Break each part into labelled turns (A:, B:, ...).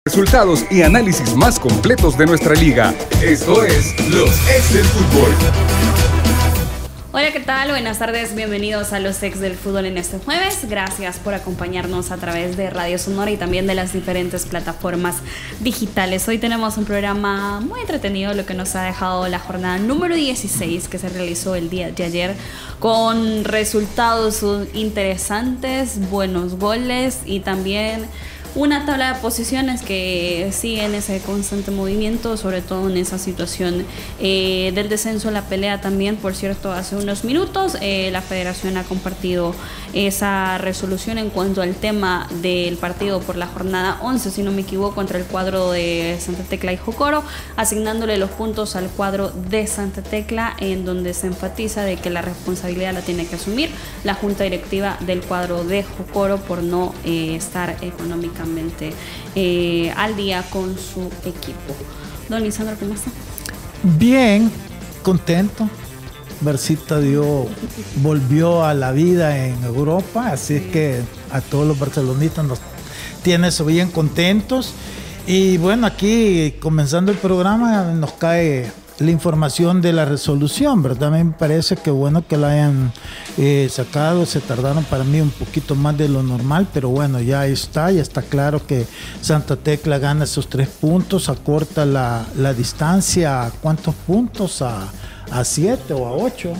A: Resultados y análisis más completos de nuestra liga. Esto es Los Ex del Fútbol.
B: Hola, ¿qué tal? Buenas tardes, bienvenidos a Los Ex del Fútbol en este jueves. Gracias por acompañarnos a través de Radio Sonora y también de las diferentes plataformas digitales. Hoy tenemos un programa muy entretenido, lo que nos ha dejado la jornada número 16 que se realizó el día de ayer, con resultados interesantes, buenos goles y también una tabla de posiciones que sigue en ese constante movimiento, sobre todo en esa situación del descenso, la pelea también. Por cierto, hace unos minutos la federación ha compartido esa resolución en cuanto al tema del partido por la jornada 11, si no me equivoco, contra el cuadro de Santa Tecla y Jocoro, asignándole los puntos al cuadro de Santa Tecla, en donde se enfatiza de que la responsabilidad la tiene que asumir la junta directiva del cuadro de Jocoro por no estar económicamente al día con su equipo. Don Lisandro, ¿cómo está?
C: Bien, contento. Barcita volvió a la vida en Europa, así es que a todos los barcelonistas nos tiene eso bien contentos. Y bueno, aquí comenzando el programa nos cae la información de la resolución, ¿verdad? A mí me parece que bueno que la hayan sacado. Se tardaron para mí un poquito más de lo normal, pero bueno, ya está claro que Santa Tecla gana esos 3 puntos, acorta la distancia. ¿A cuántos puntos? A 7 o a 8,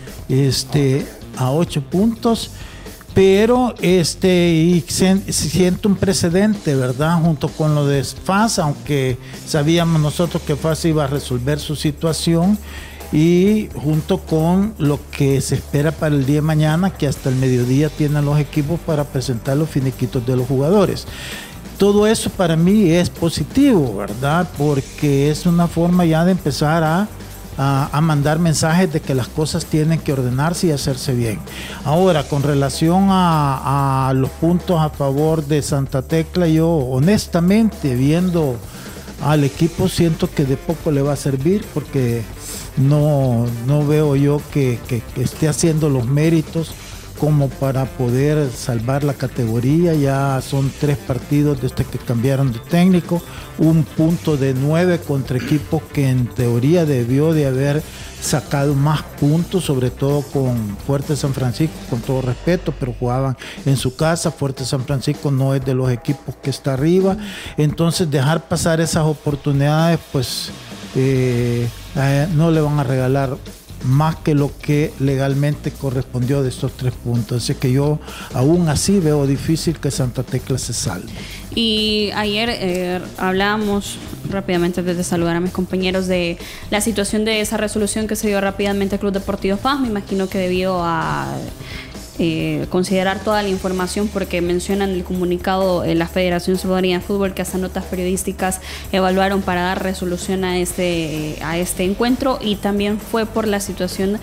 C: a 8 puntos, pero y se siente un precedente, ¿verdad? Junto con lo de FAS, aunque sabíamos nosotros que FAS iba a resolver su situación, y junto con lo que se espera para el día de mañana, que hasta el mediodía tienen los equipos para presentar los finiquitos de los jugadores. Todo eso para mí es positivo, ¿verdad? Porque es una forma ya de empezar a mandar mensajes de que las cosas tienen que ordenarse y hacerse bien. Ahora, con relación a los puntos a favor de Santa Tecla, yo honestamente, viendo al equipo, siento que de poco le va a servir, porque no veo yo que esté haciendo los méritos como para poder salvar la categoría. Ya son 3 partidos desde que cambiaron de técnico, un punto de 9 contra equipos que en teoría debió de haber sacado más puntos, sobre todo con Fuerte San Francisco, con todo respeto, pero jugaban en su casa. Fuerte San Francisco no es de los equipos que está arriba, entonces dejar pasar esas oportunidades, pues no le van a regalar más que lo que legalmente correspondió de estos 3 puntos. Así que yo aún así veo difícil que Santa Tecla se salve.
B: Y ayer hablábamos rápidamente, antes de saludar a mis compañeros, de la situación de esa resolución que se dio rápidamente al Club Deportivo FAS. Me imagino que debido a considerar toda la información, porque mencionan el comunicado la Federación Salvadoreña de Fútbol que hasta notas periodísticas evaluaron para dar resolución a este encuentro, y también fue por la situación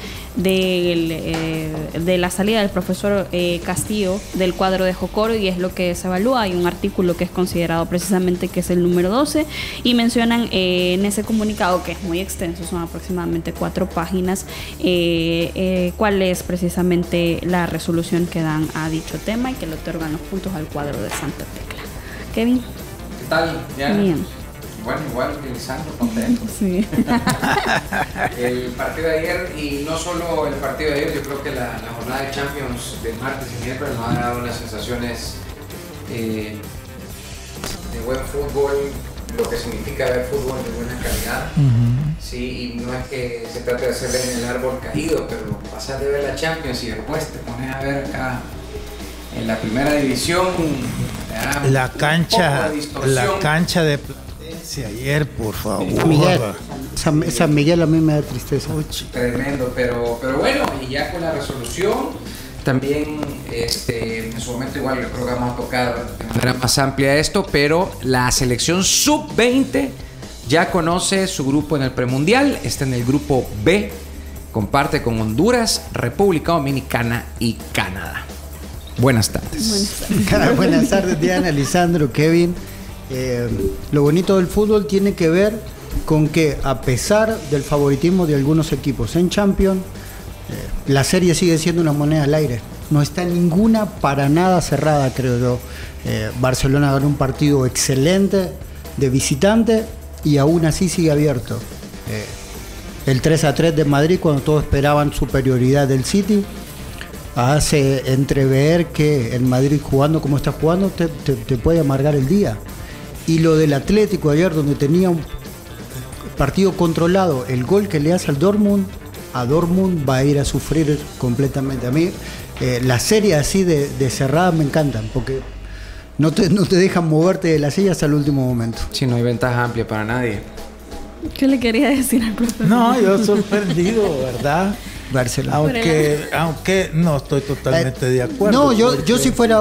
B: de la salida del profesor Castillo del cuadro de Jocoro, y es lo que se evalúa. Hay un artículo que es considerado precisamente, que es el número 12, y mencionan en ese comunicado, que es muy extenso, son aproximadamente 4 páginas, cuál es precisamente la resolución que dan a dicho tema y que le otorgan los puntos al cuadro de Santa Tecla. Kevin.
D: ¿Qué tal?
B: Bien.
D: Bueno, igual que Lisandro, contento.
B: Sí.
D: El partido de ayer, y no solo el partido de ayer, yo creo que la jornada de Champions de martes y miércoles nos ha dado unas sensaciones de buen fútbol, lo que significa ver fútbol de buena calidad. Sí, y no es que se trate de hacerle en el árbol caído, pero pasar de ver la Champions y después te pones a ver acá en la primera división
C: la cancha de Platense ayer, por favor.
E: San Miguel a mí me da tristeza.
D: Tremendo, pero bueno, y ya con la resolución también en su momento igual el programa va a tocar de manera más amplia esto, pero la selección sub-20 ya conoce su grupo en el premundial, está en el grupo B, comparte con Honduras, República Dominicana y Canadá. Buenas tardes.
E: Buenas tardes, Diana, Lisandro, Kevin. Lo bonito del fútbol tiene que ver con que, a pesar del favoritismo de algunos equipos en Champions, la serie sigue siendo una moneda al aire. no está ninguna para nada cerrada, creo yo. Barcelona ganó un partido excelente de visitante y aún así sigue abierto. El 3-3 de Madrid, cuando todos esperaban superioridad del City, hace entrever que el Madrid, jugando como está jugando, te puede amargar el día. Y lo del Atlético ayer, donde tenía un partido controlado, el gol que le hace al Dortmund, a Dortmund va a ir a sufrir completamente. A mí las series así de cerrada me encantan, porque no te dejan moverte de las sillas al último momento.
D: Sí, no hay ventaja amplia para nadie.
B: ¿Qué le quería decir al profe?
C: No, yo sorprendido, ¿verdad?
E: Barcelona.
C: Aunque no estoy totalmente de acuerdo.
E: No, yo si fuera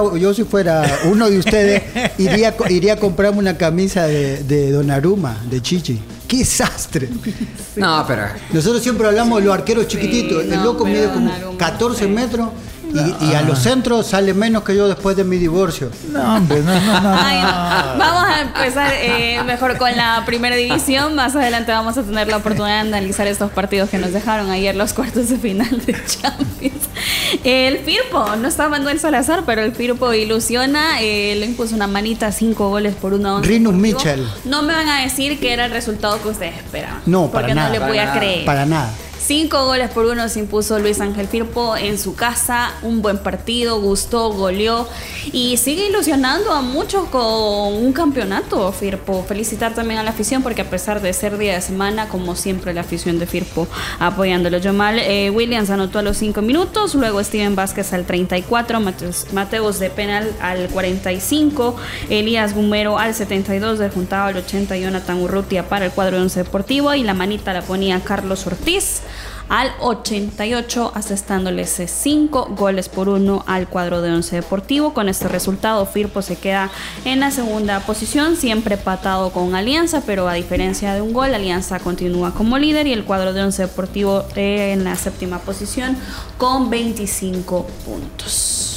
E: uno de ustedes iría a comprarme una camisa de Donnarumma, de Chichi. ¡Qué desastre!
D: No, pero
E: Nosotros siempre hablamos de los arqueros chiquititos.
B: Sí,
E: el
B: no,
E: loco mide como
B: Donnarumma,
E: 14
B: sí.
E: metros y a los centros sale menos que yo después de mi divorcio.
C: No, hombre, no.
B: Ay, no. Vamos a empezar mejor con la primera división. Más adelante vamos a tener la oportunidad de analizar estos partidos que nos dejaron ayer los cuartos de final de Champions. El Firpo, no está Manuel Salazar, pero el Firpo ilusiona. Le impuso una manita, 5 goles por 1-11.
E: Rinus Michel.
B: No me van a decir que era el resultado que ustedes esperaban.
E: No, para
B: porque
E: nada.
B: no le voy a creer.
E: Para nada.
B: 5 goles por 1 se impuso Luis Ángel Firpo en su casa. Un buen partido, gustó, goleó y sigue ilusionando a muchos con un campeonato Firpo. Felicitar también a la afición, porque a pesar de ser día de semana, como siempre la afición de Firpo apoyándolo. Yamal Williams anotó a los 5 minutos, luego Steven Vázquez al 34, Mateus de penal al 45, Elías Gumero al 72, desjuntaba al 80 Jonathan Urrutia para el cuadro de Once Deportivo, y la manita la ponía Carlos Ortiz al 88, asestándole 5 goles por 1 al cuadro de Once Deportivo. Con este resultado, Firpo se queda en la segunda posición, siempre empatado con Alianza, pero a diferencia de un gol, Alianza continúa como líder y el cuadro de Once Deportivo en la séptima posición con 25 puntos.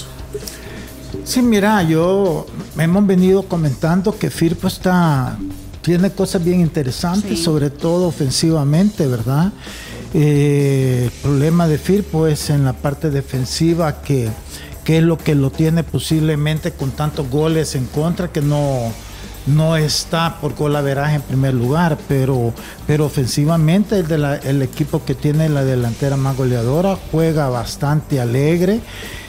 C: Sí, mira, hemos venido comentando que Firpo tiene cosas bien interesantes,
B: Sí.
C: sobre todo ofensivamente, ¿verdad? El problema de Firpo es en la parte defensiva, que es lo que lo tiene posiblemente con tantos goles en contra, que no está por golaveraje en primer lugar, pero ofensivamente el equipo que tiene la delantera más goleadora juega bastante alegre.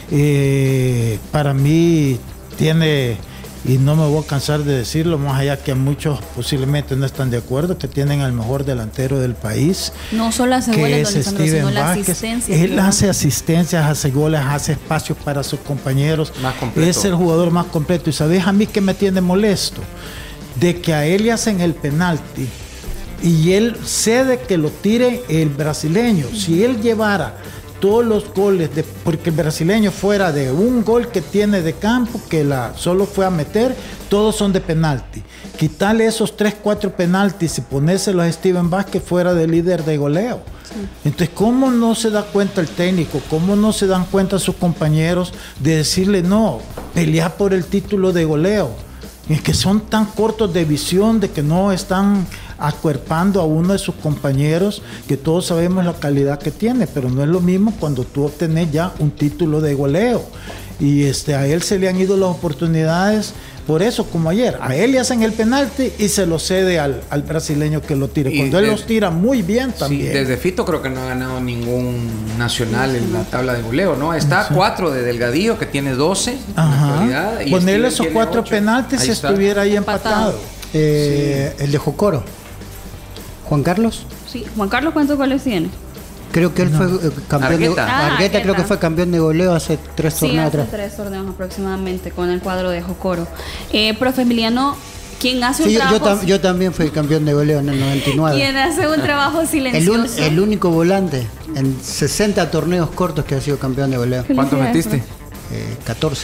C: Para mí tiene, y no me voy a cansar de decirlo, más allá que muchos posiblemente no están de acuerdo, que tienen al mejor delantero del país,
B: No solo hace
C: que
B: goles,
C: es
B: don Lisandro,
C: Steven
B: sino la
C: Vázquez.
B: asistencia.
C: Él hace asistencias, hace goles, hace espacios para sus compañeros.
D: Más completo.
C: Es el jugador más completo. Y sabes a mí que me tiene molesto, de que a él le hacen el penalti y él cede que lo tire el brasileño. Si él llevara todos los goles, porque el brasileño fuera de un gol que tiene de campo, que solo fue a meter, todos son de penalti. Quitarle esos 3-4 penaltis y ponérselos a Steven Vázquez fuera de líder de goleo. Entonces, ¿cómo no se da cuenta el técnico? ¿Cómo no se dan cuenta sus compañeros de decirle no, pelear por el título de goleo? Es que son tan cortos de visión, de que no están acuerpando a uno de sus compañeros, que todos sabemos la calidad que tiene, pero no es lo mismo cuando tú obtenés ya un título de goleo. Y a él se le han ido las oportunidades, por eso, como ayer, a él le hacen el penalti y se lo cede al brasileño que lo tire. Cuando él los tira muy bien también.
D: Sí, desde Fito creo que no ha ganado ningún nacional en la tabla de goleo, ¿no? Está a 4 de Delgadillo, que tiene 12 en la actualidad. Y
C: Ponerle
D: Steven
C: esos
D: tiene
C: 4
D: 8.
C: penaltis si estuviera ahí empatado.
E: El de Jocoro. Juan Carlos.
B: Sí, Juan Carlos, ¿cuántos goles tiene?
E: Creo que él fue campeón
D: Argueta.
E: de Argueta, creo que fue campeón de goleo hace 3
B: Sí,
E: torneos
B: hace
E: atrás.
B: 3 torneos aproximadamente con el cuadro de Jocoro. Profe Emiliano, ¿quién hace un
E: Sí,
B: trabajo?
E: yo también fui campeón de goleo en el 99.
B: ¿Quién hace un trabajo silencioso?
E: El único volante en 60 torneos cortos que ha sido campeón de goleo.
D: ¿Cuántos
B: Felicidades,
D: metiste?
E: 14.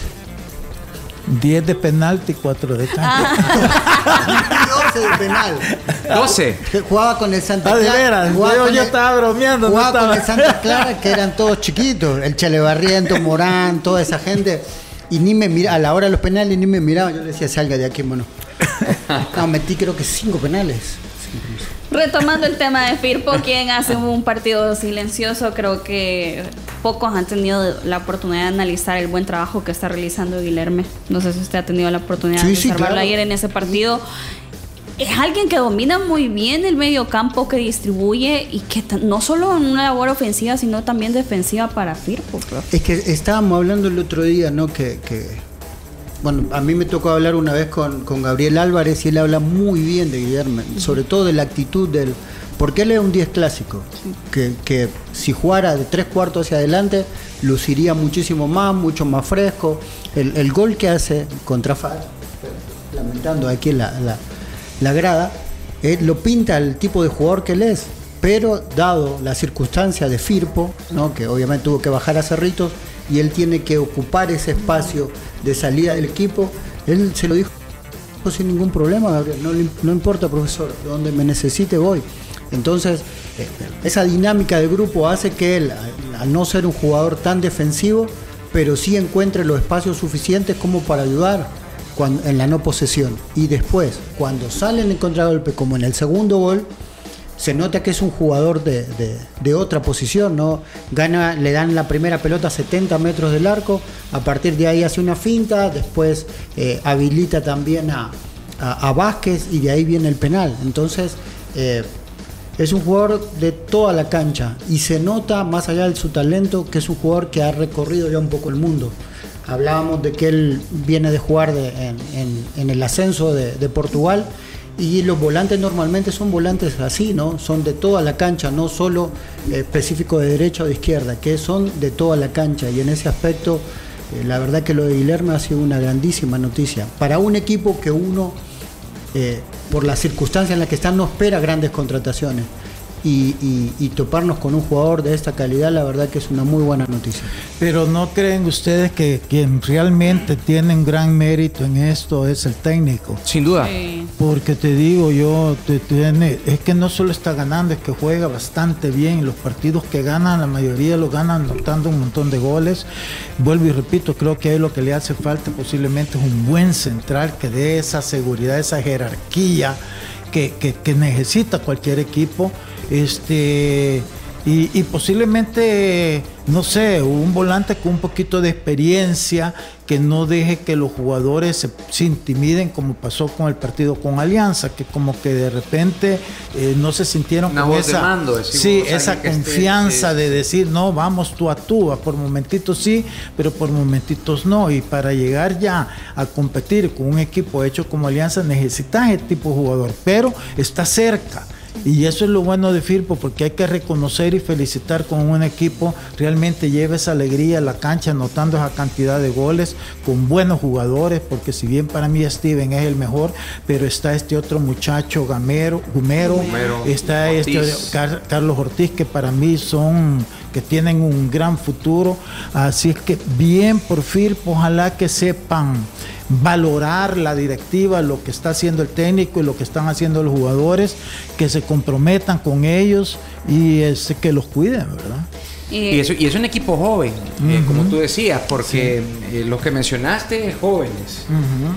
C: 10 de penalti, 4 de campo.
E: 12 de penal.
D: 12.
E: Jugaba con el Santa
C: De
E: Clara.
C: veras,
E: jugaba
C: yo
E: con el-
C: estaba bromeando.
E: Jugaba
C: no
E: con
C: estaba.
E: el Santa Clara, que eran todos chiquitos. El Chalebarriento, Morán, toda esa gente. Y ni me miraba, a la hora de los penales ni me miraba. Yo le decía, salga de aquí, bueno. No, metí creo que 5 penales.
B: Retomando el tema de Firpo, quien hace un partido silencioso, creo que pocos han tenido la oportunidad de analizar el buen trabajo que está realizando Guilherme. No sé si usted ha tenido la oportunidad de observarlo
E: claro.
B: ayer en ese partido. Es alguien que domina muy bien el medio campo, que distribuye y que no solo en una labor ofensiva, sino también defensiva para Firpo.
E: Es que estábamos hablando el otro día, ¿no? Bueno, a mí me tocó hablar una vez con Gabriel Álvarez y él habla muy bien de Guilherme, sobre todo de la actitud del... Porque él es un 10 clásico, que si jugara de 3/4 hacia adelante, luciría muchísimo más, mucho más fresco. El gol que hace contra FAR, lamentando aquí la grada, lo pinta el tipo de jugador que él es, pero dado la circunstancia de Firpo, ¿no? Que obviamente tuvo que bajar a Cerritos y él tiene que ocupar ese espacio de salida del equipo, él se lo dijo sin ningún problema, Gabriel, no importa, profesor, donde me necesite voy. Entonces, esa dinámica de grupo hace que él, al no ser un jugador tan defensivo, pero sí encuentre los espacios suficientes como para ayudar en la no posesión. Y después, cuando sale en el contragolpe, como en el segundo gol, se nota que es un jugador de otra posición, ¿no? Le dan la primera pelota a 70 metros del arco, a partir de ahí hace una finta, después habilita también a Vázquez y de ahí viene el penal. Entonces, es un jugador de toda la cancha y se nota, más allá de su talento, que es un jugador que ha recorrido ya un poco el mundo. Hablábamos de que él viene de jugar en el ascenso de Portugal, y los volantes normalmente son volantes así, ¿no? Son de toda la cancha, no solo específicos de derecha o de izquierda, que son de toda la cancha, y en ese aspecto la verdad que lo de Guilherme ha sido una grandísima noticia para un equipo que uno por las circunstancias en las que están no espera grandes contrataciones, y toparnos con un jugador de esta calidad, la verdad que es una muy buena noticia.
C: Pero ¿no creen ustedes que quien realmente tiene un gran mérito en esto es el técnico?
D: Sin duda.
B: Sí.
C: Porque te digo yo, es que no solo está ganando, es que juega bastante bien. Los partidos que ganan, la mayoría los ganan anotando un montón de goles. Vuelvo y repito, creo que ahí lo que le hace falta posiblemente es un buen central que dé esa seguridad, esa jerarquía que necesita cualquier equipo. Y posiblemente, no sé, un volante con un poquito de experiencia que no deje que los jugadores se intimiden, como pasó con el partido con Alianza, que como que de repente no se sintieron
D: una
C: con
D: voz
C: esa,
D: de mando,
C: esa confianza de decir, no, vamos tú a tú, por momentitos sí, pero por momentitos no. Y para llegar ya a competir con un equipo hecho como Alianza necesitas ese tipo de jugador, pero está cerca. Y eso es lo bueno de Firpo, porque hay que reconocer y felicitar con un equipo realmente lleva esa alegría a la cancha, anotando esa cantidad de goles con buenos jugadores, porque si bien para mí Steven es el mejor, pero está este otro muchacho Gumero, está Carlos Ortiz, que para mí que tienen un gran futuro. Así es que bien por Firpo, ojalá que sepan valorar la directiva, lo que está haciendo el técnico y lo que están haciendo los jugadores, que se comprometan con ellos y que los cuiden, ¿verdad?
D: Y es un equipo joven, como tú decías, porque los que mencionaste, jóvenes.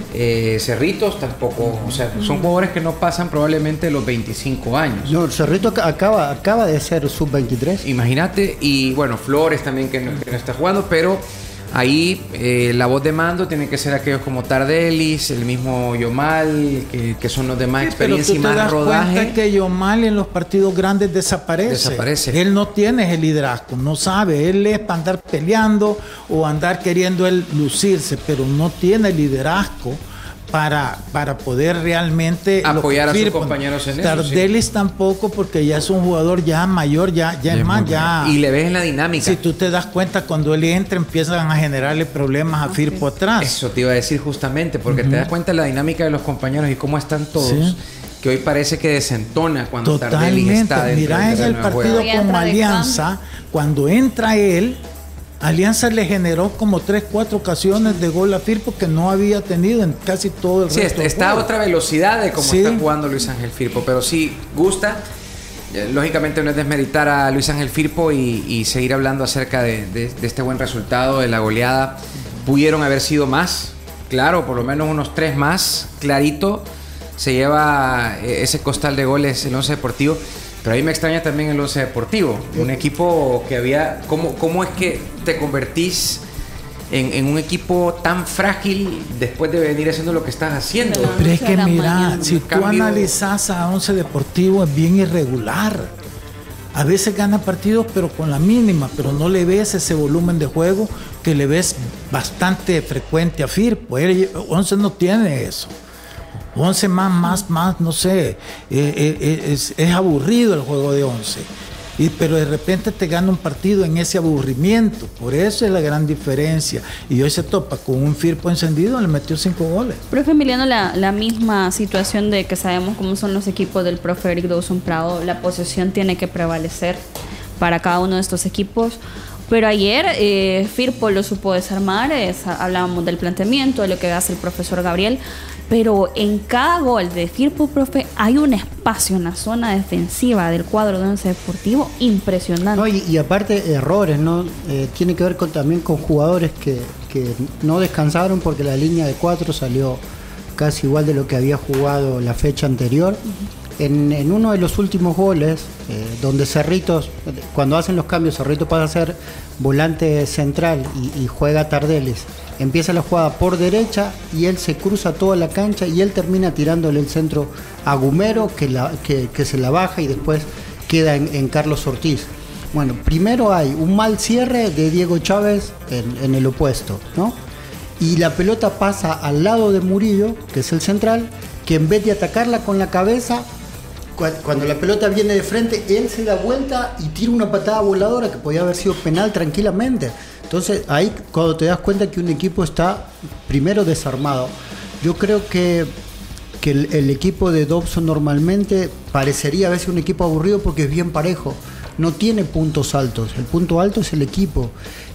D: Cerritos tampoco, o sea, son jugadores que no pasan probablemente los 25 años.
E: No, Cerrito acaba de ser sub-23.
D: Imagínate, y bueno, Flores también que no está jugando, pero ahí la voz de mando tiene que ser aquellos como Tardelis, el mismo Yomal, que son los de más experiencia y más rodaje.
C: Pero tú te das cuenta que Yomal en los partidos grandes desaparece. Él no tiene el liderazgo, no sabe. Él es para andar peleando o andar queriendo él lucirse, pero no tiene liderazgo para poder realmente
D: apoyar a sus compañeros en eso.
C: Tardelis tampoco, porque ya es un jugador ya mayor, ya es más, ya.
D: Y le ves en la dinámica.
C: Si tú te das cuenta, cuando él entra, empiezan a generarle problemas a Firpo atrás.
D: Eso te iba a decir justamente, porque te das cuenta de la dinámica de los compañeros y cómo están todos. Que hoy parece que desentona cuando Tardelis está dentro.
C: Mira, en el partido con Alianza, cuando entra él, Alianza le generó como 3-4 ocasiones de gol a Firpo que no había tenido en casi todo el resto.
D: Sí, está a otra velocidad de cómo está jugando Luis Ángel Firpo, pero sí gusta. Lógicamente no es desmeritar a Luis Ángel Firpo y seguir hablando acerca de este buen resultado, de la goleada. Pudieron haber sido más, claro, por lo menos unos 3 más, clarito. Se lleva ese costal de goles el Once Deportivo. Pero ahí me extraña también el Once Deportivo, un equipo que había... ¿Cómo es que te convertís en un equipo tan frágil después de venir haciendo lo que estás haciendo?
C: Pero es que mira, si tú analizas a Once Deportivo, es bien irregular. A veces gana partidos pero con la mínima, pero no le ves ese volumen de juego que le ves bastante frecuente a Firpo. Once no tiene eso. Once más, no sé, es aburrido el juego de Once. Pero de repente te gana un partido en ese aburrimiento. Por eso es la gran diferencia. Y hoy se topa con un Firpo encendido, le metió 5 goles.
B: Profe Emiliano, la misma situación de que sabemos cómo son los equipos del profe Eric Dawson Prado, la posesión tiene que prevalecer para cada uno de estos equipos. Pero ayer Firpo lo supo desarmar, hablábamos del planteamiento, de lo que hace el profesor Gabriel, pero en cada gol de Firpo, profe, hay un espacio en la zona defensiva del cuadro de Once Deportivo impresionante.
E: No, y aparte errores, ¿no? Tiene que ver también con jugadores que no descansaron porque la línea de 4 salió casi igual de lo que había jugado la fecha anterior. En uno de los últimos goles, donde Cerritos, cuando hacen los cambios, Cerritos pasa a ser volante central y juega Tardeles. Empieza la jugada por derecha y él se cruza toda la cancha y él termina tirándole el centro a Gumero, que se la baja y después queda en Carlos Ortiz. Bueno, primero hay un mal cierre de Diego Chávez en el opuesto, ¿no? Y la pelota pasa al lado de Murillo, que es el central, que en vez de atacarla con la cabeza, cuando la pelota viene de frente, él se da vuelta y tira una patada voladora que podía haber sido penal tranquilamente. Entonces ahí cuando te das cuenta que un equipo está primero desarmado. Yo creo que el equipo de Dobson normalmente parecería a veces un equipo aburrido porque es bien parejo. No tiene puntos altos. El punto alto es el equipo.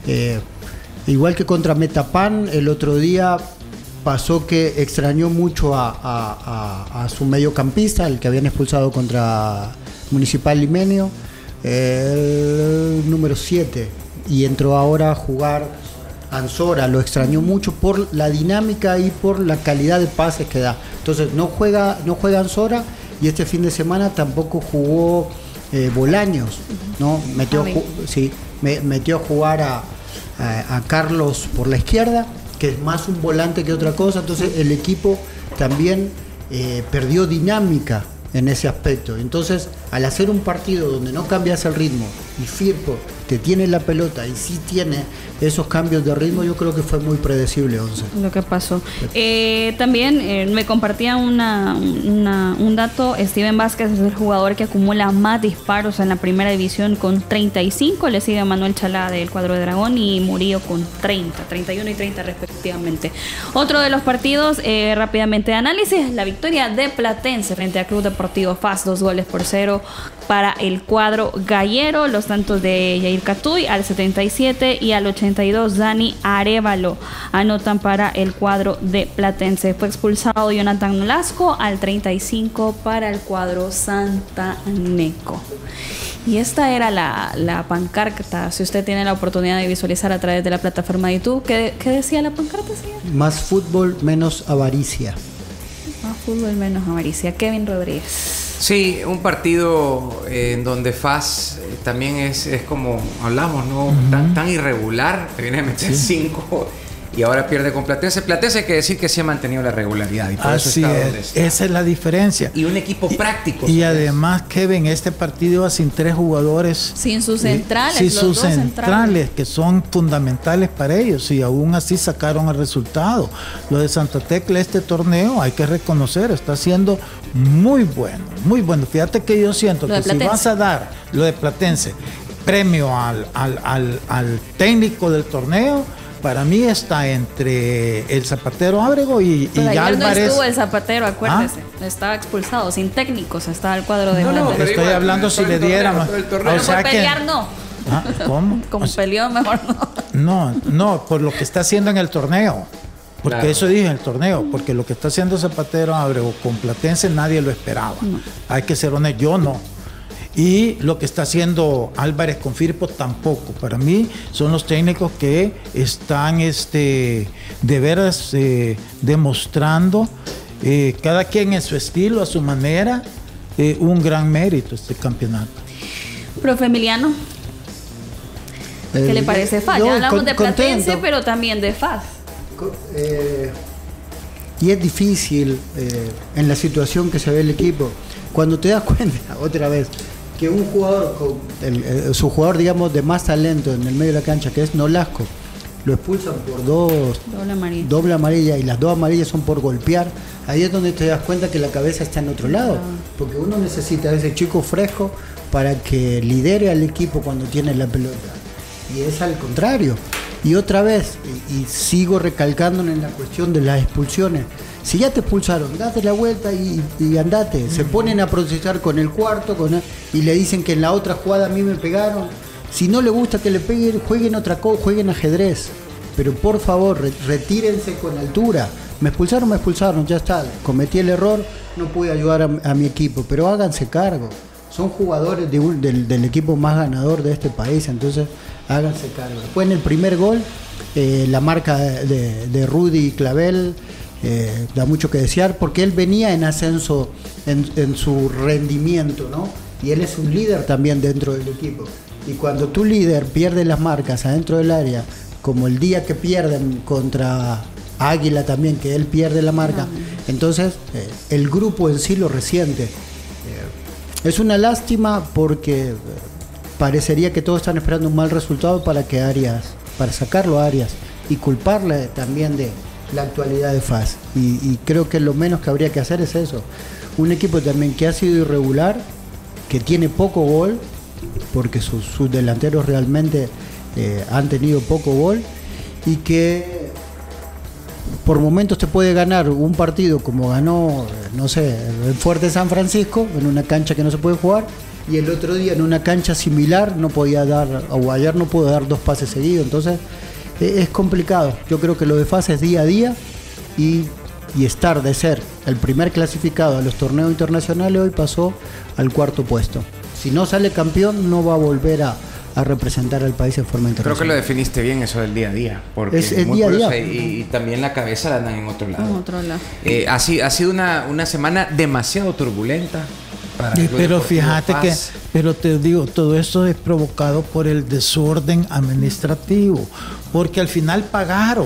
E: Igual que contra Metapan, el otro día pasó que extrañó mucho a su mediocampista, el que habían expulsado contra Municipal Limenio, el número 7, y entró ahora a jugar Ansora. Lo extrañó mucho por la dinámica y por la calidad de pases que da. Entonces no juega Ansora, y este fin de semana tampoco jugó Bolaños, ¿no? Metió a jugar a Carlos por la izquierda, que es más un volante que otra cosa. Entonces el equipo también perdió dinámica en ese aspecto. Entonces, al hacer un partido donde no cambias el ritmo y Firpo te tiene la pelota y sí tiene esos cambios de ritmo, yo creo que fue muy predecible Once.
B: Lo que pasó. También me compartía un dato. Steven Vázquez es el jugador que acumula más disparos en la primera división con 35. Le sigue Manuel Chalá del cuadro de Dragón y Murillo con 31 y 30 respectivamente. Otro de los partidos, rápidamente de análisis, la victoria de Platense frente a Club Deportivo FAS, 2-0 para el cuadro gallero. Los tantos de Yair Catuy al 77 y al 82 Dani Arévalo anotan para el cuadro de Platense. Fue expulsado Jonathan Nolasco al 35 para el cuadro santaneco. Y esta era la pancarta, si usted tiene la oportunidad de visualizar a través de la plataforma de YouTube. ¿Qué decía la pancarta, señor?
E: Más fútbol, menos avaricia.
B: Más fútbol, menos avaricia. Kevin Rodríguez.
D: Sí, un partido en donde FAS también es como hablamos, ¿no? Tan irregular, te viene a meter 5 y ahora pierde con Platense. Platense hay que decir que sí ha mantenido la regularidad y por
C: así
D: eso está
C: es,
D: donde está.
C: Esa es la diferencia.
D: Y un equipo práctico.
C: Y además, Kevin, este partido va sin 3 jugadores.
B: Sin sus centrales.
C: Sin sus centrales, que son fundamentales para ellos, y aún así sacaron el resultado. Lo de Santa Tecla, este torneo, hay que reconocer, está siendo muy bueno, muy bueno. Fíjate que yo siento que si vas a dar lo de Platense, premio al técnico del torneo, para mí está entre el Zapatero Ábrego y Álvarez.
B: No estuvo el Zapatero, acuérdese. Estaba expulsado, sin técnicos, estaba el cuadro de
C: No, pero estoy hablando si le diéramos.
B: O sea, pelear no.
C: ¿Cómo?
B: Como peleó, mejor no.
C: No, por lo que está haciendo en el torneo. Porque claro, eso dije en el torneo, porque lo que está haciendo Zapatero Ábrego con Platense nadie lo esperaba. No. Hay que ser honesto, yo no. Y lo que está haciendo Álvarez con Firpo tampoco. Para mí son los técnicos que están de veras demostrando, cada quien en su estilo, a su manera, un gran mérito este campeonato.
B: Profe Emiliano, ¿qué le parece FAS? Ya hablamos de Platense, pero también de FAS.
E: Y es difícil en la situación que se ve el equipo. Cuando te das cuenta, otra vez, que un jugador, su jugador, digamos, de más talento en el medio de la cancha, que es Nolasco, lo expulsan por doble amarilla, y las 2 amarillas son por golpear. Ahí es donde te das cuenta que la cabeza está en otro lado, porque uno necesita a ese chico fresco para que lidere al equipo cuando tiene la pelota, y es al contrario. Y otra vez, y sigo recalcando en la cuestión de las expulsiones, si ya te expulsaron, date la vuelta y andate. Se ponen a protestar con el cuarto y le dicen que en la otra jugada a mí me pegaron. Si no le gusta que le peguen, jueguen otra cosa, jueguen ajedrez. Pero por favor, retírense con altura. Me expulsaron, ya está. Cometí el error, no pude ayudar a mi equipo, pero háganse cargo. Son jugadores del equipo más ganador de este país, entonces háganse cargo. Después en el primer gol, la marca de Rudy Clavel da mucho que desear, porque él venía en ascenso en su rendimiento, ¿no? Y él es un líder también dentro del equipo. Y cuando tu líder pierde las marcas adentro del área, como el día que pierden contra Águila también, que él pierde la marca, entonces el grupo en sí lo resiente. Es una lástima porque parecería que todos están esperando un mal resultado para sacarlo a Arias y culparle también de la actualidad de FAS. Y creo que lo menos que habría que hacer es eso. Un equipo también que ha sido irregular, que tiene poco gol, porque sus delanteros realmente han tenido poco gol, y que por momentos te puede ganar un partido como ganó, no sé, el Fuerte San Francisco, en una cancha que no se puede jugar, y el otro día en una cancha similar no podía dar, o ayer no pudo dar 2 pases seguidos. Entonces es complicado. Yo creo que lo de FAS es día a día, y estar de ser el primer clasificado a los torneos internacionales, hoy pasó al 4º puesto. Si no sale campeón, no va a volver a representar al país en forma internacional.
D: Creo que lo definiste bien, eso del día a día, porque
E: es día a día.
D: Y también la cabeza la andan en otro lado.
B: Ha
D: sido una semana demasiado turbulenta.
C: Pero fíjate que, pero te digo, todo esto es provocado por el desorden administrativo, porque al final pagaron.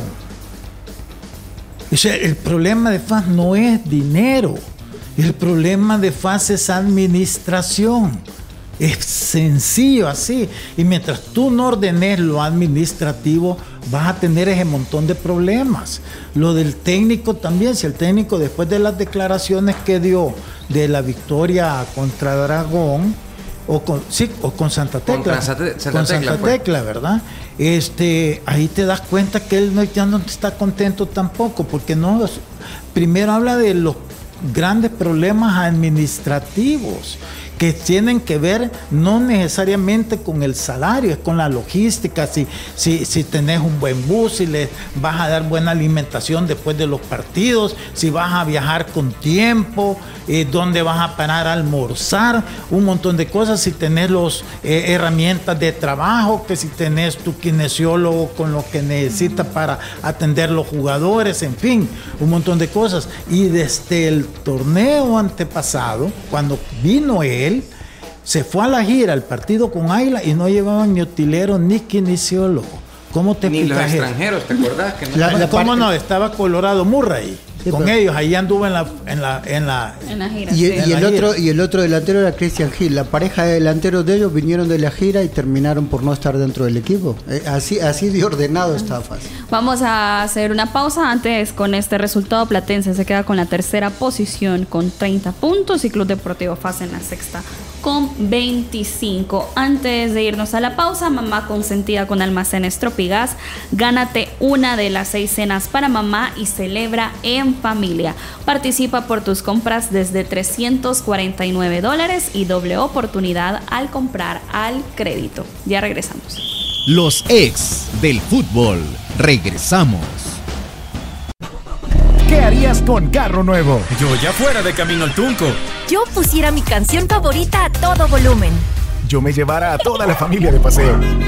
C: O sea, el problema de FAS no es dinero, el problema de FAS es administración. Es sencillo así. Y mientras tú no ordenes lo administrativo, vas a tener ese montón de problemas. Lo del técnico también. Si el técnico, después de las declaraciones que dio de la victoria contra Dragón, o con Santa Tecla, con Santa Tecla, ¿verdad? Ahí te das cuenta que él ya no está contento tampoco, porque no, primero habla de los grandes problemas administrativos que tienen que ver no necesariamente con el salario, es con la logística, si tenés un buen bus, si les vas a dar buena alimentación después de los partidos, si vas a viajar con tiempo, dónde vas a parar a almorzar, un montón de cosas, si tenés las herramientas de trabajo, que si tenés tu kinesiólogo con lo que necesitas para atender los jugadores, en fin, un montón de cosas. Y desde el torneo antepasado, cuando vino él, se fue a la gira al partido con Águila y no llevaban ni utilero ni kinesiólogo. ¿Cómo te
D: ni los
C: explicas
D: extranjeros, ¿te acordás? Que no
C: ¿Cómo no? Estaba Colorado Murray con ellos, ahí anduvo en la
B: gira.
E: Y el otro delantero era Christian Gil. La pareja de delanteros de ellos vinieron de la gira y terminaron por no estar dentro del equipo. Así de ordenado está FAS.
B: Vamos a hacer una pausa. Antes, con este resultado, Platense se queda con la 3ª posición con 30 puntos y Club Deportivo FAS en la 6ª con 25. Antes de irnos a la pausa, mamá consentida con Almacenes Tropigas, gánate una de las 6 cenas para mamá y celebra en familia. Participa por tus compras desde $349 y doble oportunidad al comprar al crédito. Ya regresamos.
A: Los ex del fútbol. Regresamos. ¿Qué harías con carro nuevo?
F: Yo ya fuera de camino al Tunco.
G: Yo pusiera mi canción favorita a todo volumen.
F: Yo me llevara a toda la familia de paseo.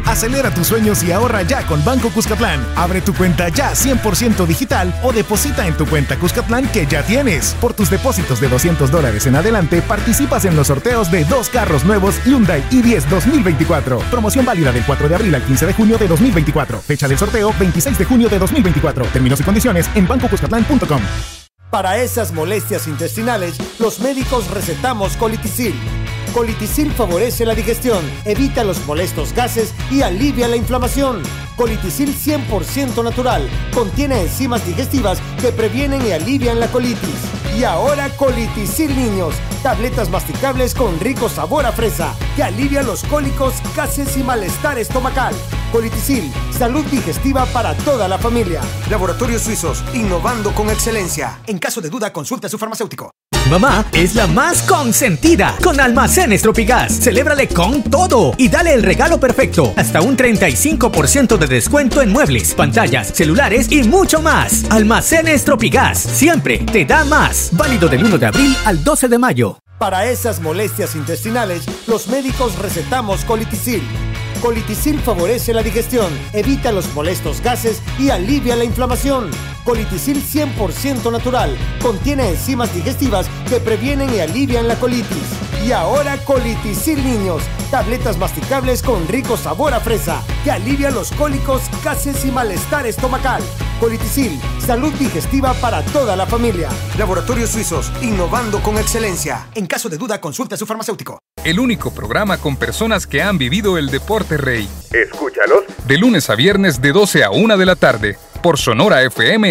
G: Acelera tus sueños y ahorra ya con Banco Cuscatlán. Abre tu cuenta ya 100% digital o deposita en tu cuenta Cuscatlán que ya tienes. Por tus depósitos de $200 en adelante, participas en los sorteos de 2 carros nuevos Hyundai i10 2024. Promoción válida del 4 de abril al 15 de junio de 2024. Fecha del sorteo 26 de junio de 2024. Términos y condiciones en bancocuscatlán.com.
H: Para esas molestias intestinales, los médicos recetamos Colitisil. Colitisil favorece la digestión, evita los molestos gases y alivia la inflamación. Colitisil 100% natural, contiene enzimas digestivas que previenen y alivian la colitis. Y ahora Colitisil Niños, tabletas masticables con rico sabor a fresa, que alivia los cólicos, gases y malestar estomacal. Colitisil, salud digestiva para toda la familia. Laboratorios Suizos, innovando con excelencia. En caso de duda, consulte a su farmacéutico.
I: Mamá es la más consentida con Almacenes Tropigas. Celébrale con todo y dale el regalo perfecto. Hasta un 35% de descuento en muebles, pantallas, celulares y mucho más. Almacenes Tropigas, siempre te da más. Válido del 1 de abril al 12 de mayo.
H: Para esas molestias intestinales, los médicos recetamos Colitisil. Colitisil favorece la digestión, evita los molestos gases y alivia la inflamación. Colitisil 100% natural, contiene enzimas digestivas que previenen y alivian la colitis. Y ahora Colitisil Niños, tabletas masticables con rico sabor a fresa, que alivia los cólicos, gases y malestar estomacal. Colitisil, salud digestiva para toda la familia. Laboratorios Suizos, innovando con excelencia. En caso de duda, consulte a su farmacéutico.
A: El único programa con personas que han vivido el deporte rey.
J: Escúchalos
A: De lunes a viernes de 12 a 1 de la tarde por Sonora FM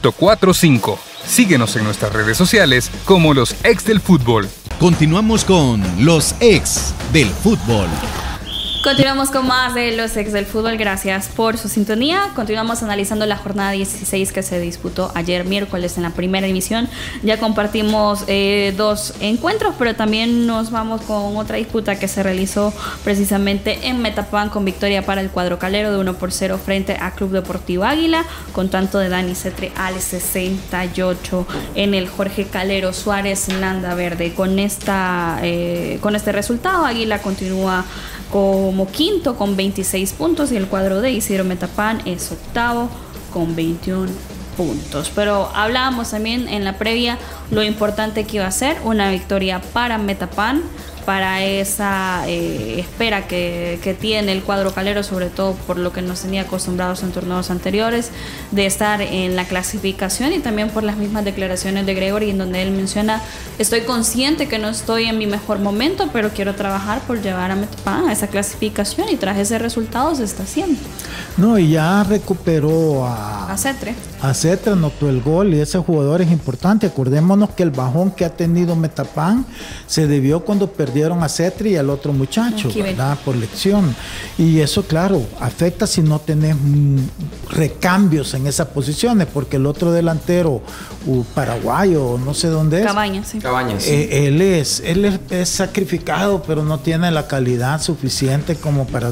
A: 104.5. Síguenos en nuestras redes sociales como Los Ex del Fútbol.
K: Continuamos con Los Ex del Fútbol.
B: Continuamos con más de Los Ex del Fútbol. Gracias por su sintonía. Continuamos analizando la jornada 16 que se disputó ayer miércoles en la primera división. Ya compartimos 2 encuentros, pero también nos vamos con otra disputa que se realizó precisamente en Metapan, con victoria para el cuadro calero de 1-0 frente a Club Deportivo Águila, con tanto de Dani Cetre al 68 en el Jorge Calero Suárez Landa Verde. Con este resultado, Águila continúa como quinto con 26 puntos y el cuadro de Isidro Metapán es octavo con 21 puntos. Pero hablábamos también en la previa lo importante que iba a ser una victoria para Metapán, para esa espera que tiene el cuadro calero, sobre todo por lo que nos tenía acostumbrados en torneos anteriores, de estar en la clasificación, y también por las mismas declaraciones de Gregory, en donde él menciona: estoy consciente que no estoy en mi mejor momento, pero quiero trabajar por llevar a Metapan a esa clasificación, y tras ese resultado se está haciendo.
C: No, y ya recuperó a
B: Cetre.
C: A Cetre, anotó el gol, y ese jugador es importante. Acordémonos que el bajón que ha tenido Metapan se debió cuando perdieron a Cetre y al otro muchacho, ¿verdad? Por lección. Y eso, claro, afecta si no tenés recambios en esas posiciones, porque el otro delantero, paraguayo, no sé dónde es.
B: Cabañas, sí.
D: Cabañas, sí.
C: Él es sacrificado, pero no tiene la calidad suficiente como para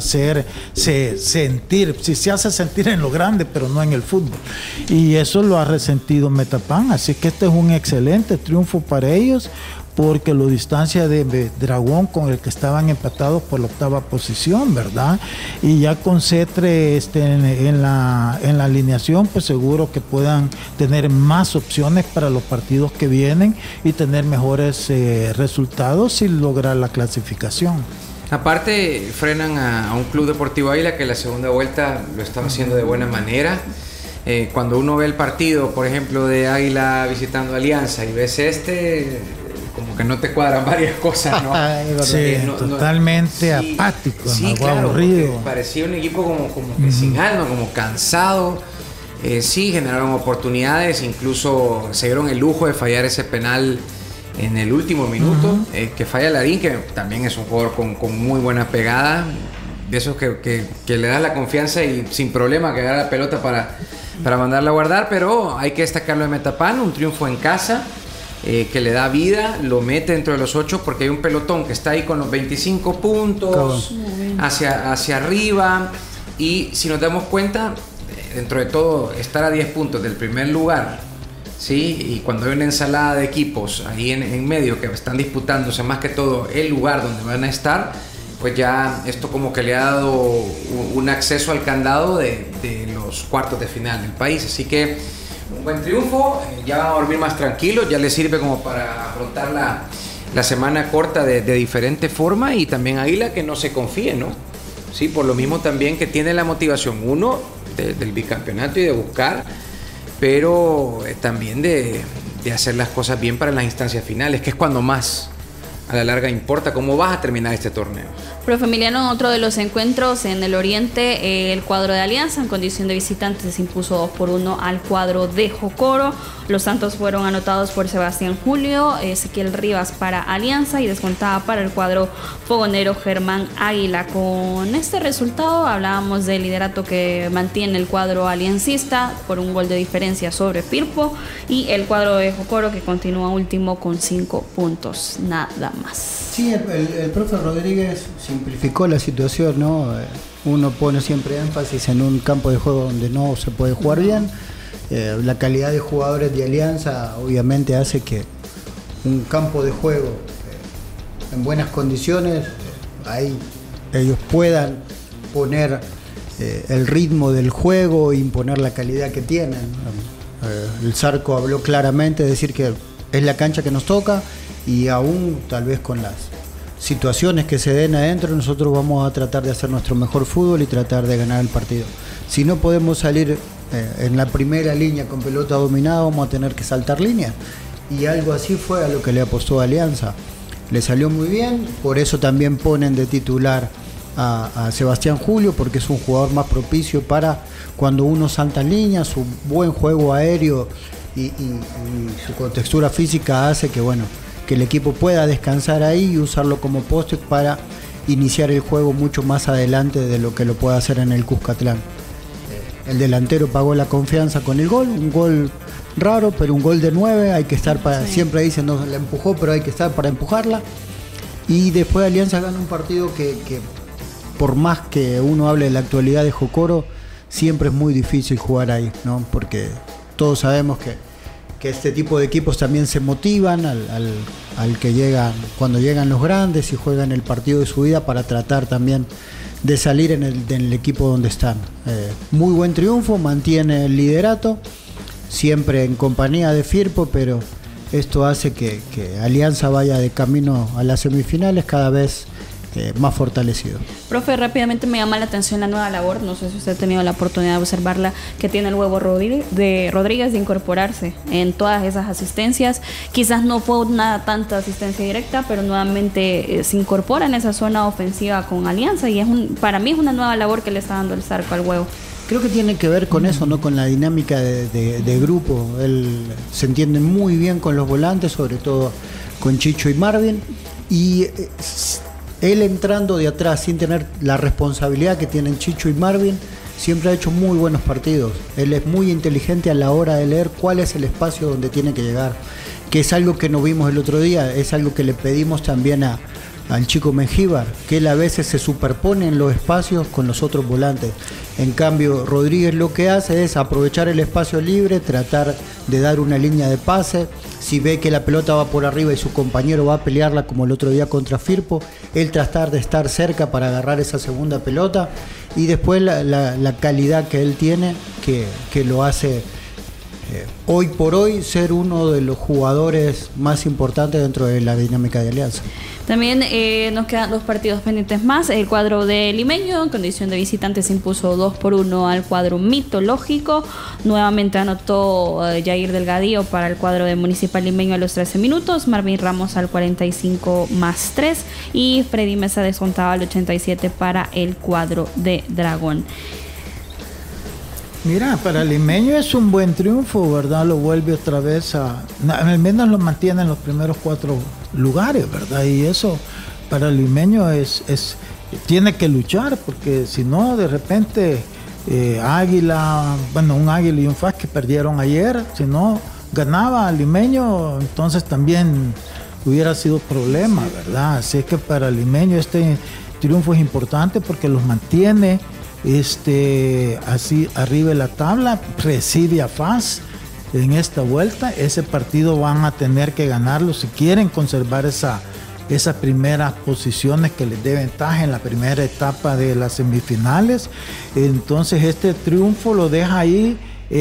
C: sentir. Si se hace sentir en lo grande, pero no en el fútbol. Y eso lo ha resentido Metapan. Así que este es un excelente triunfo para ellos, porque lo distancia de Dragón, con el que estaban empatados por la octava posición, ¿verdad? Y ya con Cetre en la alineación, pues seguro que puedan tener más opciones para los partidos que vienen y tener mejores resultados y lograr la clasificación.
D: Aparte, frenan a un Club Deportivo Águila que la segunda vuelta lo estaba haciendo de buena manera. Cuando uno ve el partido, por ejemplo, de Águila visitando Alianza, y ves como que no te cuadran varias cosas, ¿no?
C: Sí, totalmente apático,
D: sí, claro,
C: aburrido.
D: Parecía un equipo como que sin alma, como cansado. Sí, generaron oportunidades, incluso se dieron el lujo de fallar ese penal en el último minuto, que falla Larín, que también es un jugador con muy buena pegada, de esos que le das la confianza y sin problema que agarra la pelota para mandarla a guardar. Pero hay que destacarlo de Metapan, un triunfo en casa, que le da vida, lo mete dentro de los 8, porque hay un pelotón que está ahí con los 25 puntos hacia arriba, y si nos damos cuenta, dentro de todo, estar a 10 puntos del primer lugar, ¿sí? Y cuando hay una ensalada de equipos ahí en medio que están disputándose más que todo el lugar donde van a estar, pues ya esto como que le ha dado un acceso al candado de los cuartos de final del país. Así que un buen triunfo, ya van a dormir más tranquilos, ya les sirve como para afrontar la semana corta de diferente forma, y también Águila que no se confíe, ¿no? Sí, por lo mismo también que tiene la motivación, uno, del bicampeonato y de buscar, pero también de hacer las cosas bien para las instancias finales, que es cuando más a la larga importa cómo vas a terminar este torneo.
B: Profe Emiliano, en otro de los encuentros en el Oriente, el cuadro de Alianza en condición de visitantes se impuso 2-1 al cuadro de Jocoro. Los tantos fueron anotados por Sebastián Julio, Ezequiel Rivas para Alianza y descontaba para el cuadro fogonero Germán Águila. Con este resultado hablábamos del liderato que mantiene el cuadro aliancista por un gol de diferencia sobre Firpo, y el cuadro de Jocoro que continúa último con 5 puntos, nada más.
E: Sí, el profe Rodríguez simplificó la situación, ¿no? Uno pone siempre énfasis en un campo de juego donde no se puede jugar bien. La calidad de jugadores de Alianza obviamente hace que un campo de juego en buenas condiciones, ahí ellos puedan poner el ritmo del juego e imponer la calidad que tienen. El Zarco habló claramente, decir que es la cancha que nos toca, y aún tal vez con las situaciones que se den adentro, nosotros vamos a tratar de hacer nuestro mejor fútbol y tratar de ganar el partido. Si no podemos salir en la primera línea con pelota dominada, vamos a tener que saltar líneas, y algo así fue a lo que le apostó Alianza. Le salió muy bien, por eso también ponen de titular a Sebastián Julio, porque es un jugador más propicio para cuando uno salta en línea. Su buen juego aéreo y su contextura física hace que, bueno, que el equipo pueda descansar ahí y usarlo como poste para iniciar el juego mucho más adelante de lo que lo puede hacer en el Cuscatlán. El delantero pagó la confianza con el gol, un gol raro, pero un gol de 9, hay que estar para, sí. Siempre dicen no la empujó, pero hay que estar para empujarla. Y después Alianza gana un partido que por más que uno hable de la actualidad de Jocoro, siempre es muy difícil jugar ahí, ¿no? Porque todos sabemos que este tipo de equipos también se motivan al que llegan, cuando llegan los grandes y juegan el partido de su vida para tratar también de salir en el equipo donde están. Muy buen triunfo, mantiene el liderato, siempre en compañía de Firpo, pero esto hace que Alianza vaya de camino a las semifinales cada vez más fortalecido.
B: Profe, rápidamente me llama la atención la nueva labor, no sé si usted ha tenido la oportunidad de observarla, que tiene el huevo Rodríguez de incorporarse en todas esas asistencias. Quizás no fue tanta asistencia directa, pero nuevamente se incorpora en esa zona ofensiva con Alianza, y para mí es una nueva labor que le está dando el Zarco al huevo.
E: Creo que tiene que ver con eso, ¿no? Con la dinámica de grupo. Él se entiende muy bien con los volantes, sobre todo con Chicho y Marvin, y él entrando de atrás sin tener la responsabilidad que tienen Chicho y Marvin, siempre ha hecho muy buenos partidos. Él es muy inteligente a la hora de leer cuál es el espacio donde tiene que llegar, que es algo que no vimos el otro día, es algo que le pedimos también al chico Mengíbar, que él a veces se superpone en los espacios con los otros volantes. En cambio, Rodríguez lo que hace es aprovechar el espacio libre, tratar de dar una línea de pase. Si ve que la pelota va por arriba y su compañero va a pelearla como el otro día contra Firpo, él tratar de estar cerca para agarrar esa segunda pelota, y después la calidad que él tiene que lo hace hoy por hoy ser uno de los jugadores más importantes dentro de la dinámica de Alianza.
B: También nos quedan 2 partidos pendientes más. El cuadro de Limeño en condición de visitante se impuso 2-1 al cuadro mitológico. Nuevamente anotó Jair Delgadillo para el cuadro de Municipal Limeño a los 13 minutos, Marvin Ramos al 45+3 y Freddy Mesa descontaba al 87 para el cuadro de Dragón.
C: Mira, para Limeño es un buen triunfo, ¿verdad? Lo vuelve otra vez al menos lo mantiene en los primeros 4 lugares, ¿verdad? Y eso para Limeño tiene que luchar, porque si no, de repente Águila, bueno, un Águila y un FAS que perdieron ayer, si no ganaba Limeño, entonces también hubiera sido problema, ¿verdad? Así es que para Limeño este triunfo es importante porque los mantiene así arriba de la tabla, recibe a FAS en esta vuelta. Ese partido van a tener que ganarlo si quieren conservar esa esas primeras posiciones que les dé ventaja en la primera etapa de las semifinales. Entonces este triunfo lo deja ahí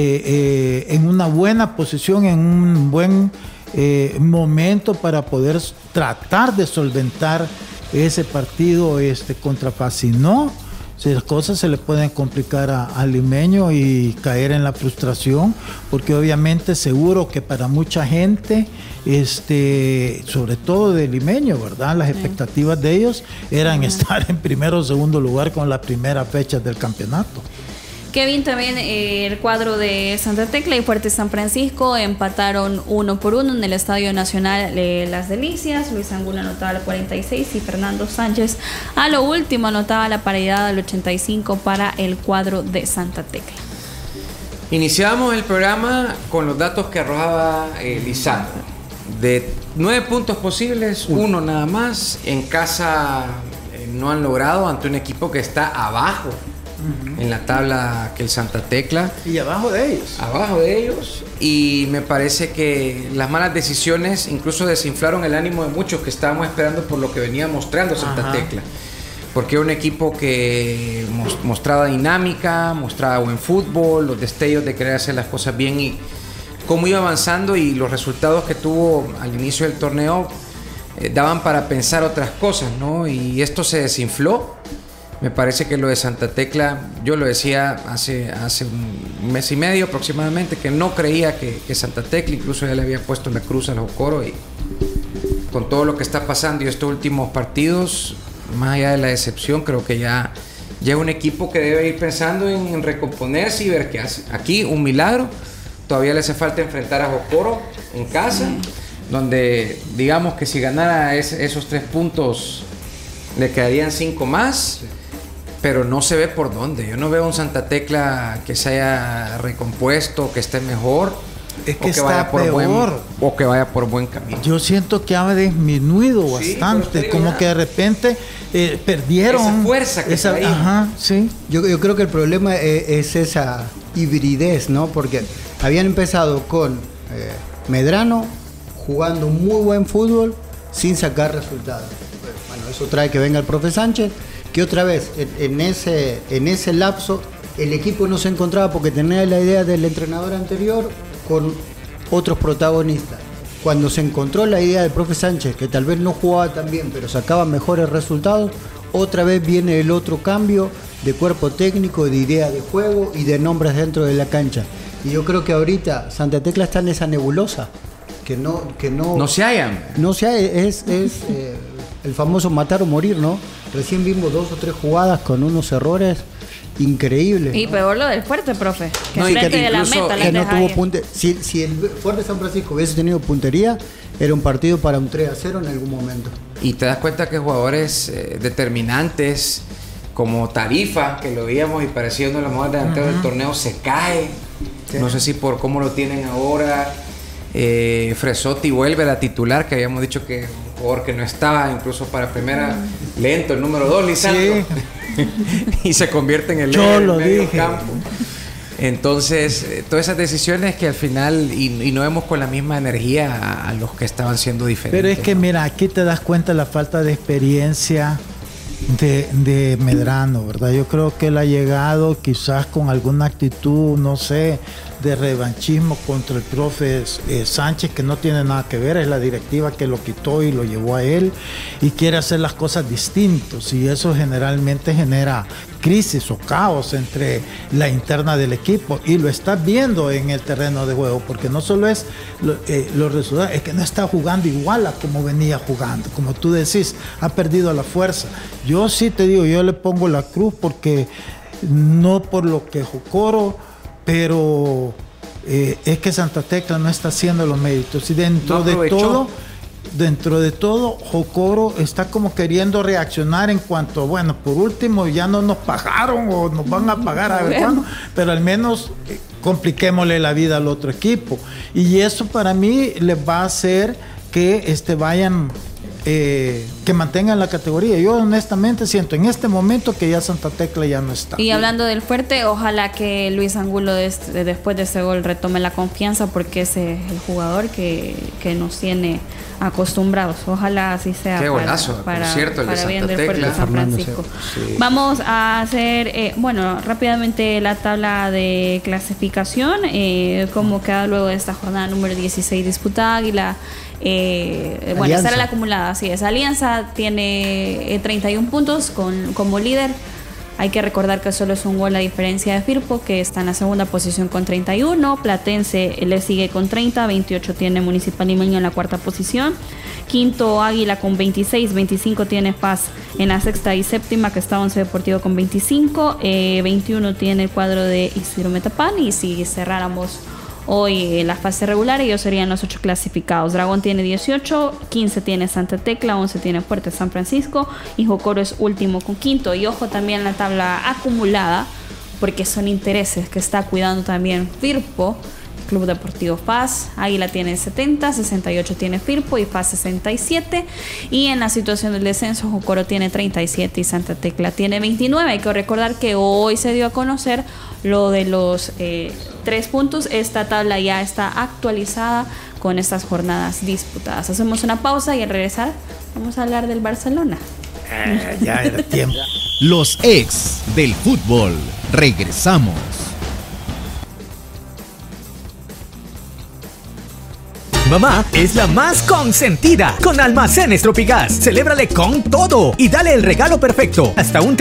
C: en una buena posición, en un buen momento para poder tratar de solventar ese partido contra Paz. Si no, si las cosas se le pueden complicar al limeño y caer en la frustración, porque obviamente seguro que para mucha gente, sobre todo de limeño, ¿verdad? Las expectativas de ellos eran estar en primero o segundo lugar con las primeras fechas del campeonato.
B: Kevin, también el cuadro de Santa Tecla y Fuerte San Francisco empataron 1-1 en el Estadio Nacional Las Delicias. Luis Angulo anotaba al 46 y Fernando Sánchez a lo último anotaba la paridad al 85 para el cuadro de Santa Tecla.
D: Iniciamos el programa con los datos que arrojaba Lisandro. De 9 puntos posibles, 1 nada más. En casa no han logrado ante un equipo que está abajo en la tabla que el Santa Tecla.
C: Y abajo de ellos.
D: Abajo de ellos. Y me parece que las malas decisiones incluso desinflaron el ánimo de muchos que estábamos esperando por lo que venía mostrando Santa Tecla. Porque era un equipo que mostraba dinámica, mostraba buen fútbol, los destellos de querer hacer las cosas bien y cómo iba avanzando, y los resultados que tuvo al inicio del torneo daban para pensar otras cosas, ¿no? Y esto se desinfló. Me parece que lo de Santa Tecla, yo lo decía hace un mes y medio aproximadamente, que no creía que Santa Tecla, incluso ya le había puesto la cruz a los Jocoro, y con todo lo que está pasando y estos últimos partidos, más allá de la decepción, creo que ya un equipo que debe ir pensando en recomponerse y ver qué hace. Aquí un milagro, todavía le hace falta enfrentar a Jocoro en casa, donde digamos que si ganara esos 3 puntos le quedarían 5 más. Pero no se ve por dónde. Yo no veo un Santa Tecla que se haya recompuesto, que esté mejor,
C: es que está peor,
D: o que vaya por buen camino.
C: Yo siento que ha disminuido bastante, como que de repente perdieron
D: esa fuerza que
C: esa, sí.
E: Yo creo que el problema es esa hibridez, ¿no? Porque habían empezado con Medrano jugando muy buen fútbol sin sacar resultados. Bueno, eso trae que venga el profe Sánchez, que otra vez en ese lapso el equipo no se encontraba porque tenía la idea del entrenador anterior con otros protagonistas. Cuando se encontró la idea del profe Sánchez, que tal vez no jugaba tan bien pero sacaba mejores resultados, otra vez viene el otro cambio de cuerpo técnico, de idea de juego y de nombres dentro de la cancha. Y yo creo que ahorita Santa Tecla está en esa nebulosa que no
D: se hallan.
E: No se hallan, es el famoso matar o morir, ¿no? Recién vimos 2 o 3 jugadas con unos errores increíbles.
B: Y
E: ¿no?
B: peor lo del Fuerte, profe. Que
E: no,
B: frente
E: que
B: de la meta
E: que no tuvo puntería. Si el Fuerte San Francisco hubiese tenido puntería, era un partido para un 3-0 en algún momento.
D: Y te das cuenta que jugadores determinantes como Tarifa, que lo veíamos y parecía uno de los mejores delanteros del torneo, se cae. Sí. No sé si por cómo lo tienen ahora. Fresotti vuelve a la titular, que habíamos dicho que un jugador que no estaba incluso para primera, lento, el número 2, Lisandro, y se convierte en el medio campo. Entonces, todas esas decisiones que al final y no vemos con la misma energía a los que estaban siendo diferentes.
C: Pero es que mira, aquí te das cuenta de la falta de experiencia de Medrano, ¿verdad? Yo creo que él ha llegado quizás con alguna actitud, no sé, de revanchismo contra el profe Sánchez, que no tiene nada que ver, es la directiva que lo quitó y lo llevó a él y quiere hacer las cosas distintos, y eso generalmente genera crisis o caos entre la interna del equipo, y lo estás viendo en el terreno de juego, porque no solo es los resultados, es que no está jugando igual a como venía jugando, como tú decís, ha perdido la fuerza. Yo sí te digo, yo le pongo la cruz porque no por lo que Jocoro, pero es que Santa Tecla no está haciendo los méritos, y dentro de todo Jocoro está como queriendo reaccionar en cuanto, bueno, por último ya no nos pagaron o nos van a pagar a ver cuándo, pero al menos compliquémosle la vida al otro equipo, y eso para mí les va a hacer que vayan que mantengan la categoría. Yo honestamente siento en este momento que ya Santa Tecla ya no está.
B: Y hablando del Fuerte, ojalá que Luis Angulo después de ese gol retome la confianza, porque ese es el jugador que nos tiene acostumbrados. Ojalá así sea.
D: Qué golazo, por cierto, el de
B: bien
D: Santa
B: del Fuerte
D: Tecla.
B: San Francisco.
D: Sí.
B: Vamos a hacer, rápidamente la tabla de clasificación, cómo queda luego de esta jornada número 16 disputada. Águila, esta era la acumulada, así es. Alianza tiene 31 puntos como líder. Hay que recordar que solo es un gol la diferencia de Firpo, que está en la segunda posición con 31. Platense le sigue con 30, 28 tiene Municipal Limeño en la cuarta posición. Quinto Águila con 26, 25 tiene Paz en la sexta y séptima, que está Once Deportivo con 25, 21 tiene el cuadro de Isidro Metapán. Y si cerráramos hoy la fase regular, ellos serían los 8 clasificados. Dragón tiene 18, 15 tiene Santa Tecla, 11 tiene Fuerte San Francisco y Jocoro es último con quinto. Y ojo también la tabla acumulada, porque son intereses que está cuidando también Firpo. Club Deportivo Paz, Águila tiene 70, 68 tiene Firpo y Paz 67. Y en la situación del descenso, Jocoro tiene 37 y Santa Tecla tiene 29. Hay que recordar que hoy se dio a conocer lo de los 3 puntos. Esta tabla ya está actualizada con estas jornadas disputadas. Hacemos una pausa y al regresar vamos a hablar del Barcelona.
C: Ya era tiempo.
K: Los ex del fútbol. Regresamos.
I: Mamá es la más consentida con Almacenes Tropigas. Celébrale con todo y dale el regalo perfecto. Hasta un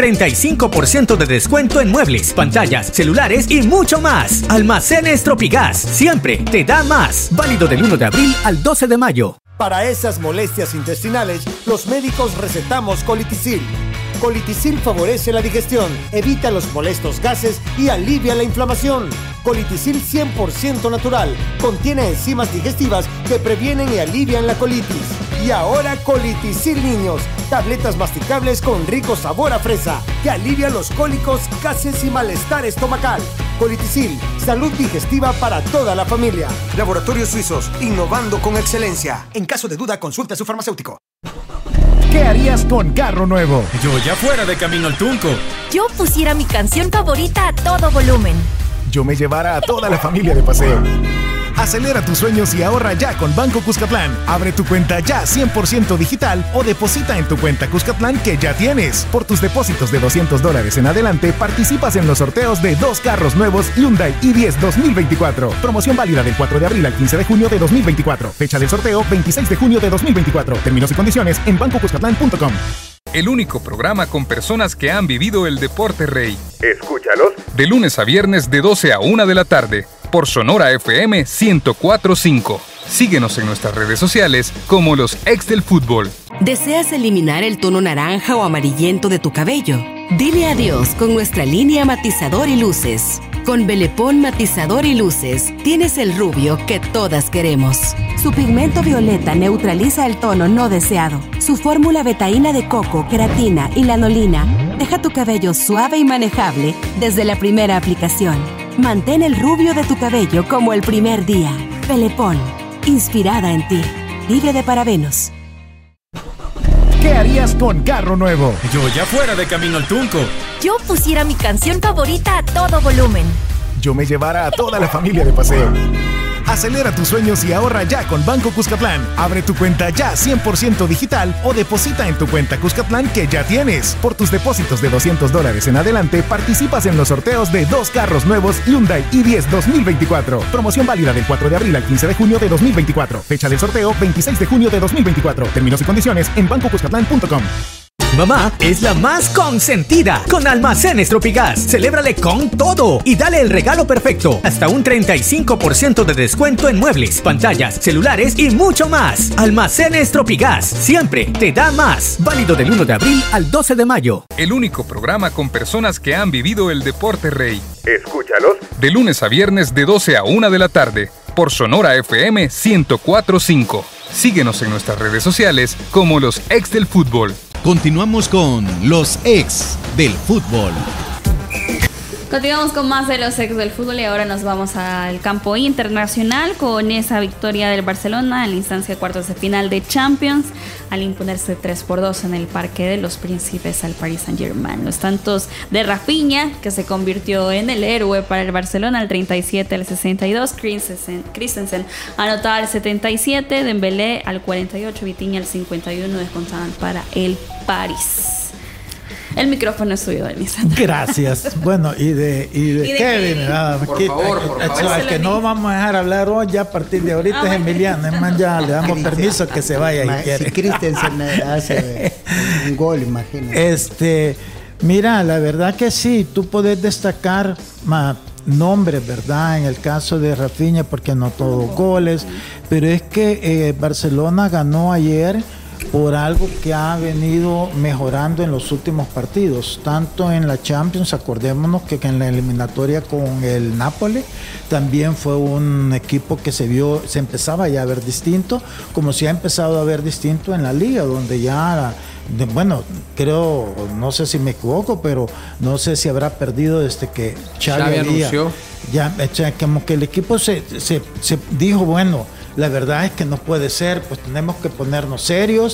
I: 35% de descuento en muebles, pantallas, celulares y mucho más. Almacenes Tropigas, siempre te da más. Válido del 1 de abril al 12 de mayo.
H: Para esas molestias intestinales, los médicos recetamos Colitisil. Colitisil favorece la digestión, evita los molestos gases y alivia la inflamación. Colitisil 100% natural, contiene enzimas digestivas que previenen y alivian la colitis. Y ahora Colitisil Niños, tabletas masticables con rico sabor a fresa, que alivia los cólicos, gases y malestar estomacal. Colitisil, salud digestiva para toda la familia.
J: Laboratorios Suizos, innovando con excelencia. En caso de duda, consulte a su farmacéutico.
G: ¿Qué harías con carro nuevo?
F: Yo ya fuera de camino al Tunco.
L: Yo pusiera mi canción favorita a todo volumen.
G: Yo me llevara a toda la familia de paseo. Acelera tus sueños y ahorra ya con Banco Cuscatlán. Abre tu cuenta ya 100% digital o deposita en tu cuenta Cuscatlán que ya tienes. Por tus depósitos de $200 en adelante, participas en los sorteos de 2 carros nuevos Hyundai i10 2024. Promoción válida del 4 de abril al 15 de junio de 2024. Fecha del sorteo 26 de junio de 2024. Términos y condiciones en bancocuscatlán.com.
A: El único programa con personas que han vivido el deporte rey.
M: Escúchalos
A: de lunes a viernes de 12 a 1 de la tarde por Sonora FM 104.5. Síguenos en nuestras redes sociales como los ex del fútbol.
N: ¿Deseas eliminar el tono naranja o amarillento de tu cabello? Dile adiós con nuestra línea matizador y luces. Con Belepón Matizador y Luces tienes el rubio que todas queremos. Su pigmento violeta neutraliza el tono no deseado. Su fórmula betaína de coco, queratina y lanolina deja tu cabello suave y manejable desde la primera aplicación. Mantén el rubio de tu cabello como el primer día. Belepón, inspirada en ti. Libre de parabenos.
G: ¿Qué harías con carro nuevo?
F: Yo ya fuera de camino al Tunco.
L: Yo pusiera mi canción favorita a todo volumen.
G: Yo me llevara a toda la familia de paseo. Acelera tus sueños y ahorra ya con Banco Cuscatlán. Abre tu cuenta ya 100% digital o deposita en tu cuenta Cuscatlán que ya tienes. Por tus depósitos de $200 en adelante, participas en los sorteos de 2 carros nuevos Hyundai i10 2024. Promoción válida del 4 de abril al 15 de junio de 2024. Fecha del sorteo 26 de junio de 2024. Términos y condiciones en bancocuscatlán.com.
I: Mamá es la más consentida con Almacenes Tropigas. Celébrale con todo y dale el regalo perfecto. Hasta un 35% de descuento en muebles, pantallas, celulares y mucho más. Almacenes Tropigas, siempre te da más. Válido del 1 de abril al 12 de mayo.
A: El único programa con personas que han vivido el deporte rey.
M: Escúchalos
A: de lunes a viernes de 12 a 1 de la tarde por Sonora FM 104.5. Síguenos en nuestras redes sociales como los ex del fútbol.
K: Continuamos con los ex del fútbol.
B: Continuamos con más de los ex del fútbol y ahora nos vamos al campo internacional con esa victoria del Barcelona en la instancia de cuartos de final de Champions al imponerse 3-2 en el Parque de los Príncipes al Paris Saint-Germain. Los tantos de Rafinha, que se convirtió en el héroe para el Barcelona al 37 al 62, Christensen anotaba al 77, Dembélé al 48, Vitinha al 51 descontaban para el París. El micrófono es suyo, Denis.
C: Gracias. Bueno, y de Kevin.
D: Por favor.
C: El que no vamos a dejar hablar hoy ya a partir de ahorita es Emiliano. Es más, ya le damos permiso que se vaya.
E: Si Christensen hace un gol, imagínate.
C: Mira, la verdad que sí, tú puedes destacar nombres, ¿verdad? En el caso de Rafinha, porque anotó 2 goles, pero es que Barcelona ganó ayer por algo que ha venido mejorando en los últimos partidos, tanto en la Champions, acordémonos que en la eliminatoria con el Napoli también fue un equipo que se empezaba ya a ver distinto, como se ha empezado a ver distinto en la Liga, donde ya, bueno, creo, no sé si me equivoco, pero no sé si habrá perdido desde que Xavi anunció. Ya, o sea, como que el equipo se dijo, bueno, la verdad es que no puede ser, pues tenemos que ponernos serios.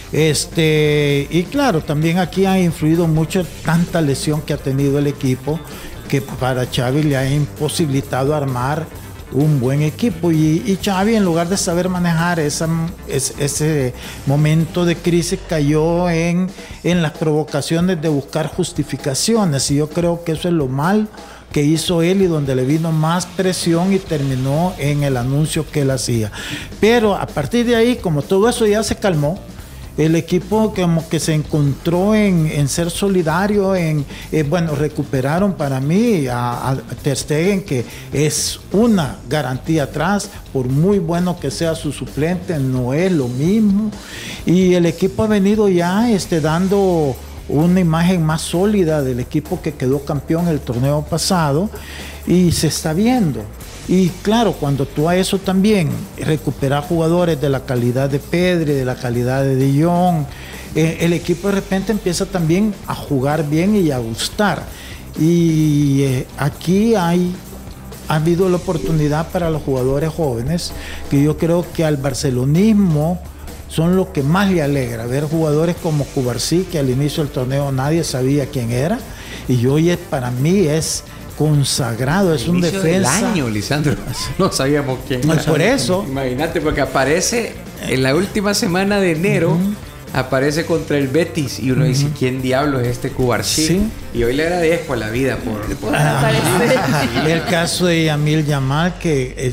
C: Y claro, también aquí ha influido mucho tanta lesión que ha tenido el equipo, que para Xavi le ha imposibilitado armar un buen equipo. Y Xavi, en lugar de saber manejar ese momento de crisis, cayó en las provocaciones de buscar justificaciones. Y yo creo que eso es lo mal que hizo él y donde le vino más presión y terminó en el anuncio que él hacía. Pero a partir de ahí, como todo eso ya se calmó, el equipo como que se encontró en ser solidario, bueno, recuperaron para mí a Ter Stegen, que es una garantía atrás, por muy bueno que sea su suplente, no es lo mismo. Y el equipo ha venido ya dando una imagen más sólida del equipo que quedó campeón el torneo pasado y se está viendo. Y claro, cuando tú a eso también recuperas jugadores de la calidad de Pedri, de la calidad de Jong, el equipo de repente empieza también a jugar bien y a gustar. Y aquí ha habido la oportunidad para los jugadores jóvenes, que yo creo que al barcelonismo son lo que más le alegra, ver jugadores como Cubarsí, que al inicio del torneo nadie sabía quién era, y hoy para mí es consagrado, es un defensa.
D: Del año, Lisandro, no sabíamos quién era.
C: Por eso.
D: Imagínate, porque aparece en la última semana de enero, aparece contra el Betis, y uno dice, ¿quién diablo es este Cubarsí? ¿Sí? Y hoy le agradezco a la vida por
C: aparecer. El caso de Yamil Yamal, que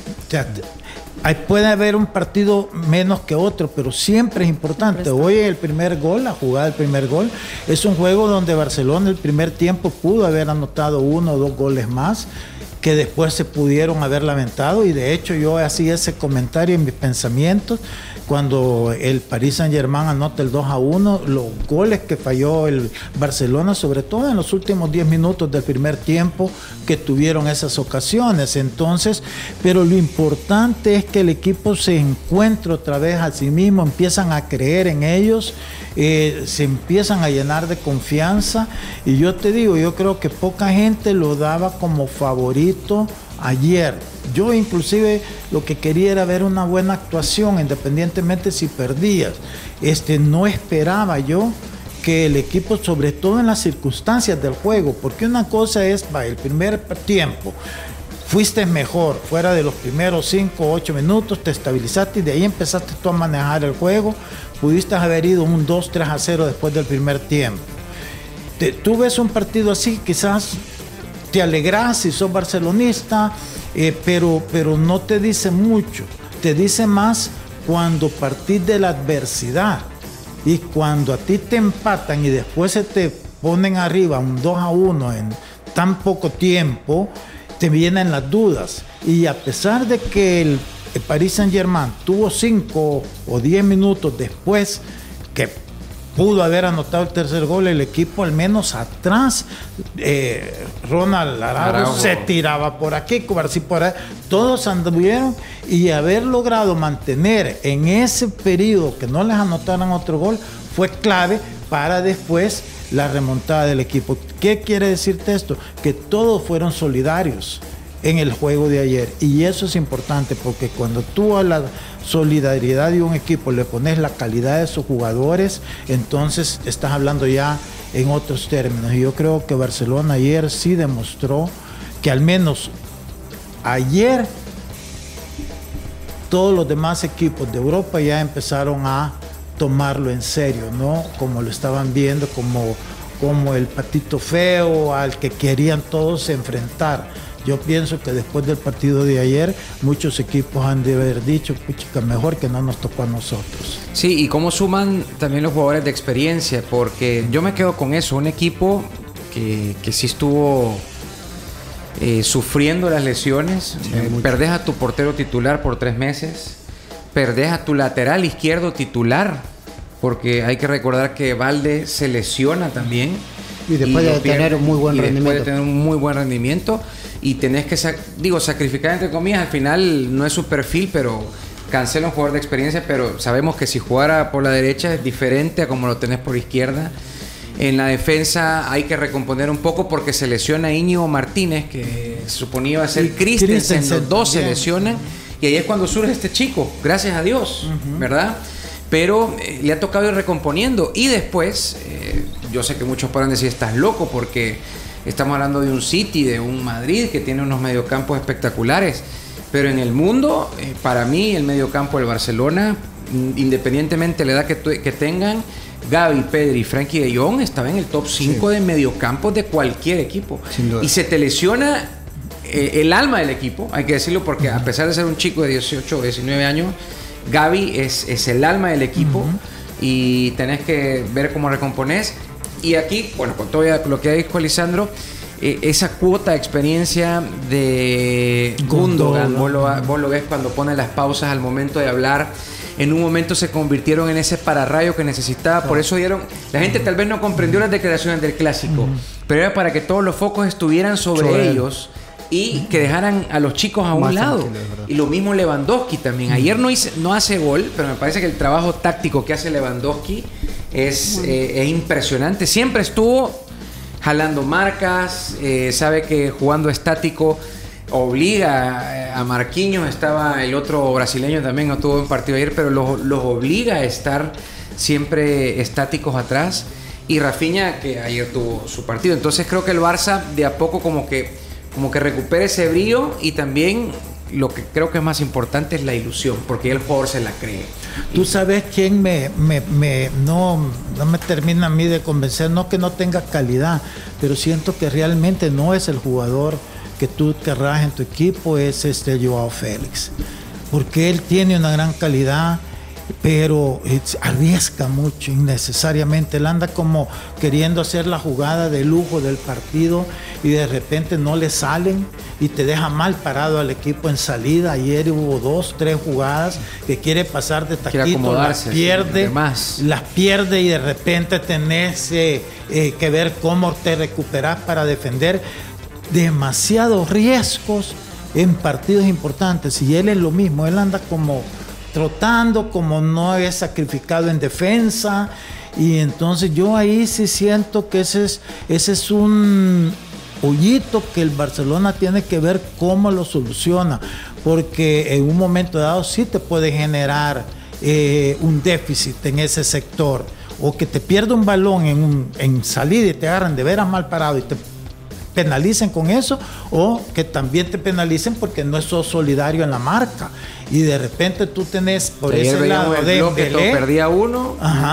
C: puede haber un partido menos que otro, pero siempre es importante. Hoy el primer gol, la jugada del primer gol, es un juego donde Barcelona el primer tiempo pudo haber anotado 1 o 2 goles más, que después se pudieron haber lamentado, y de hecho yo hacía ese comentario en mis pensamientos cuando el Paris Saint-Germain anota el 2-1, los goles que falló el Barcelona, sobre todo en los últimos 10 minutos del primer tiempo, que tuvieron esas ocasiones. Entonces, pero lo importante es que el equipo se encuentre otra vez a sí mismo, empiezan a creer en ellos, se empiezan a llenar de confianza, y yo te digo, yo creo que poca gente lo daba como favorito ayer. Yo inclusive lo que quería era ver una buena actuación, independientemente si perdías. No esperaba yo que el equipo, sobre todo en las circunstancias del juego, porque una cosa es, el primer tiempo, fuiste mejor, fuera de los primeros 5 o 8 minutos, te estabilizaste y de ahí empezaste tú a manejar el juego, pudiste haber ido un 2-3-0 después del primer tiempo. Tú ves un partido así, quizás te alegras si sos barcelonista, pero no te dice mucho, te dice más cuando partís de la adversidad, y cuando a ti te empatan y después se te ponen arriba un 2-1 en tan poco tiempo, te vienen las dudas. Y a pesar de que el Paris Saint-Germain tuvo 5 o 10 minutos después que pudo haber anotado el tercer gol, el equipo al menos atrás, Ronald Araujo se tiraba por aquí, Cubarsí por ahí, todos anduvieron, y haber logrado mantener en ese periodo que no les anotaran otro gol fue clave para después la remontada del equipo. ¿Qué quiere decirte esto? Que todos fueron solidarios en el juego de ayer, y eso es importante, porque cuando tú a la solidaridad de un equipo le pones la calidad de sus jugadores, entonces estás hablando ya en otros términos. Y yo creo que Barcelona ayer sí demostró que al menos ayer todos los demás equipos de Europa ya empezaron a tomarlo en serio, ¿no? Como lo estaban viendo, como el patito feo al que querían todos enfrentar. Yo pienso que después del partido de ayer, muchos equipos han de haber dicho, puchica, mejor que no nos tocó a nosotros.
D: Sí, y cómo suman también los jugadores de experiencia, porque yo me quedo con eso, un equipo que sí estuvo sufriendo las lesiones. Perdés a tu portero titular por 3 meses, perdés a tu lateral izquierdo titular, porque hay que recordar que Valde se lesiona también.
E: Y después de tener un muy buen rendimiento. Y tenés que, sacrificar entre comillas, al final no es su perfil, pero cancela un jugador de experiencia, pero sabemos que si jugara por la derecha es diferente a como lo tenés por izquierda. En la defensa hay que recomponer un poco porque se lesiona Íñigo Martínez, que se suponía iba a ser Christensen, los dos se lesionan, y ahí es cuando surge este chico, gracias a Dios, ¿verdad? Pero le ha tocado ir recomponiendo, y después, yo sé que muchos podrán decir, estás loco, porque estamos hablando de un City, de un Madrid que tiene unos mediocampos espectaculares, pero en el mundo, para mí, el mediocampo del Barcelona, independientemente de la edad que tengan, Gavi, Pedri y Frenkie de Jong estaba en el top 5 de mediocampos de cualquier equipo. Y se te lesiona el alma del equipo, hay que decirlo, porque a pesar de ser un chico de 18 o 19 años, Gavi es el alma del equipo, y tenés que ver cómo recomponés. Y aquí, bueno, con todo lo que dijo Lisandro, esa cuota de experiencia de Gundogan, vos lo ves cuando pone las pausas al momento de hablar. En un momento se convirtieron en ese pararrayo que necesitaba, por eso dieron... La gente tal vez no comprendió las declaraciones del clásico, pero era para que todos los focos estuvieran sobre ellos y que dejaran a los chicos a un lado. Y lo mismo Lewandowski también. Ayer no hace gol, pero me parece que el trabajo táctico que hace Lewandowski es impresionante. Siempre estuvo jalando marcas, sabe que jugando estático obliga a Marquinhos, estaba el otro brasileño también, no tuvo un partido ayer, pero los obliga a estar siempre estáticos atrás, y Rafinha, que ayer tuvo su partido. Entonces creo que el Barça de a poco como que recupera ese brillo, y también lo que creo que es más importante es la ilusión, porque el jugador se la cree.
C: Tú sabes quién no me termina a mí de convencer, no que no tenga calidad, pero siento que realmente no es el jugador que tú querrás en tu equipo, es Joao Félix, porque él tiene una gran calidad, pero arriesga mucho innecesariamente. Él anda como queriendo hacer la jugada de lujo del partido y de repente no le salen y te deja mal parado al equipo en salida. Ayer hubo 2, 3 jugadas que quiere pasar de taquito, las pierde y de repente tenés que ver cómo te recuperás para defender. Demasiados riesgos en partidos importantes, y él es lo mismo, él anda como trotando, como no es sacrificado en defensa, y entonces yo ahí sí siento que ese es un hoyito que el Barcelona tiene que ver cómo lo soluciona, porque en un momento dado sí te puede generar un déficit en ese sector, o que te pierda un balón en salida y te agarran de veras mal parado y te penalicen con eso, o que también te penalicen porque no sos solidario en la marca, y de repente tú tenés por ese lado de Dembélé,
D: perdía uno,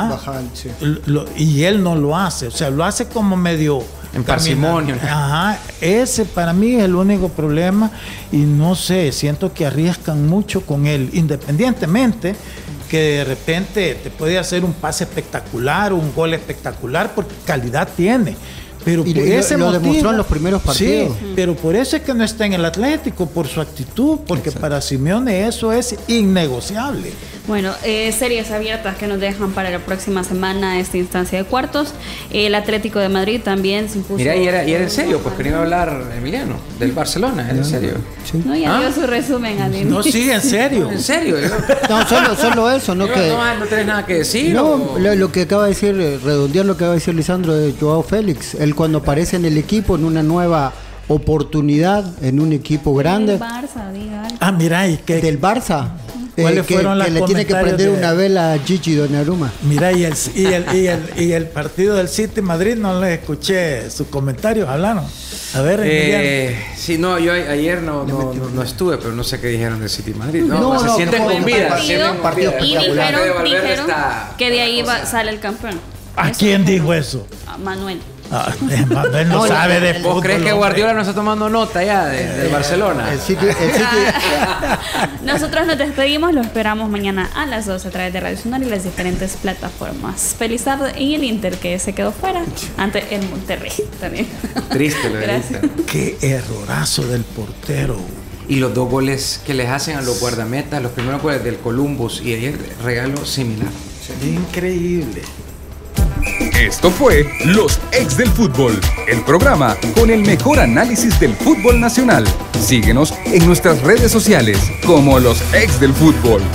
C: y él no lo hace, o sea, lo hace como medio
D: en parsimonia.
C: Ese para mí es el único problema, y no sé, siento que arriesgan mucho con él, independientemente que de repente te puede hacer un pase espectacular, un gol espectacular, porque calidad tiene. Pero
E: Y
C: por ese
E: lo
C: motivo,
E: demostró en los primeros partidos.
C: Sí, pero por eso es que no está en el Atlético, por su actitud, porque para Simeone eso es innegociable.
B: Bueno, series abiertas que nos dejan para la próxima semana esta instancia de cuartos. El Atlético de Madrid también se impuso.
D: Mira, y era en serio, pues quería hablar Emiliano, del Barcelona, ¿era en serio?
B: No, ya dio su resumen al inicio.
C: No, sí, en serio.
D: ¿En serio?
E: No, solo eso, ¿no?
D: No tenés nada que decir.
E: No, lo que acaba de decir, redondear lo que acaba de decir Lisandro de Joao Félix. Él cuando aparece en el equipo, en una nueva oportunidad, en un equipo grande.
B: Del Barça, diga algo.
C: Ah, mira, y que
E: Del Barça.
C: ¿Cuáles fueron
E: que
C: los
E: le tiene que
C: comentarios
E: prender
C: de-
E: una vela a Gigi Donnarumma.
C: mira, y el partido del City Madrid no les escuché sus comentarios, hablaron. A ver, Emiliano.
D: Sí, no, yo ayer no estuve, pero no sé qué dijeron de City Madrid.
E: No,
D: se sienten
B: Buen
D: con vida.
B: partido, y dijeron
D: está
B: que de ahí sale el campeón.
C: ¿A quién dijo eso?
B: A Manuel.
C: Manuel no sabe de fútbol.
D: ¿Vos crees que Guardiola no está tomando nota ya del Barcelona?
E: El City,
B: Nosotros nos despedimos, lo esperamos mañana a las 2 a través de Radio Sonora y las diferentes plataformas. Feliz tarde y el Inter que se quedó fuera ante el Monterrey también.
D: Triste lo de
B: Gracias.
D: Inter.
C: Qué errorazo del portero.
D: Y los 2 goles que les hacen a los guardametas, los primeros goles del Columbus y ayer regalo similar.
C: Increíble.
A: Esto fue Los Ex del Fútbol, el programa con el mejor análisis del fútbol nacional. Síguenos en nuestras redes sociales como Los Ex del Fútbol.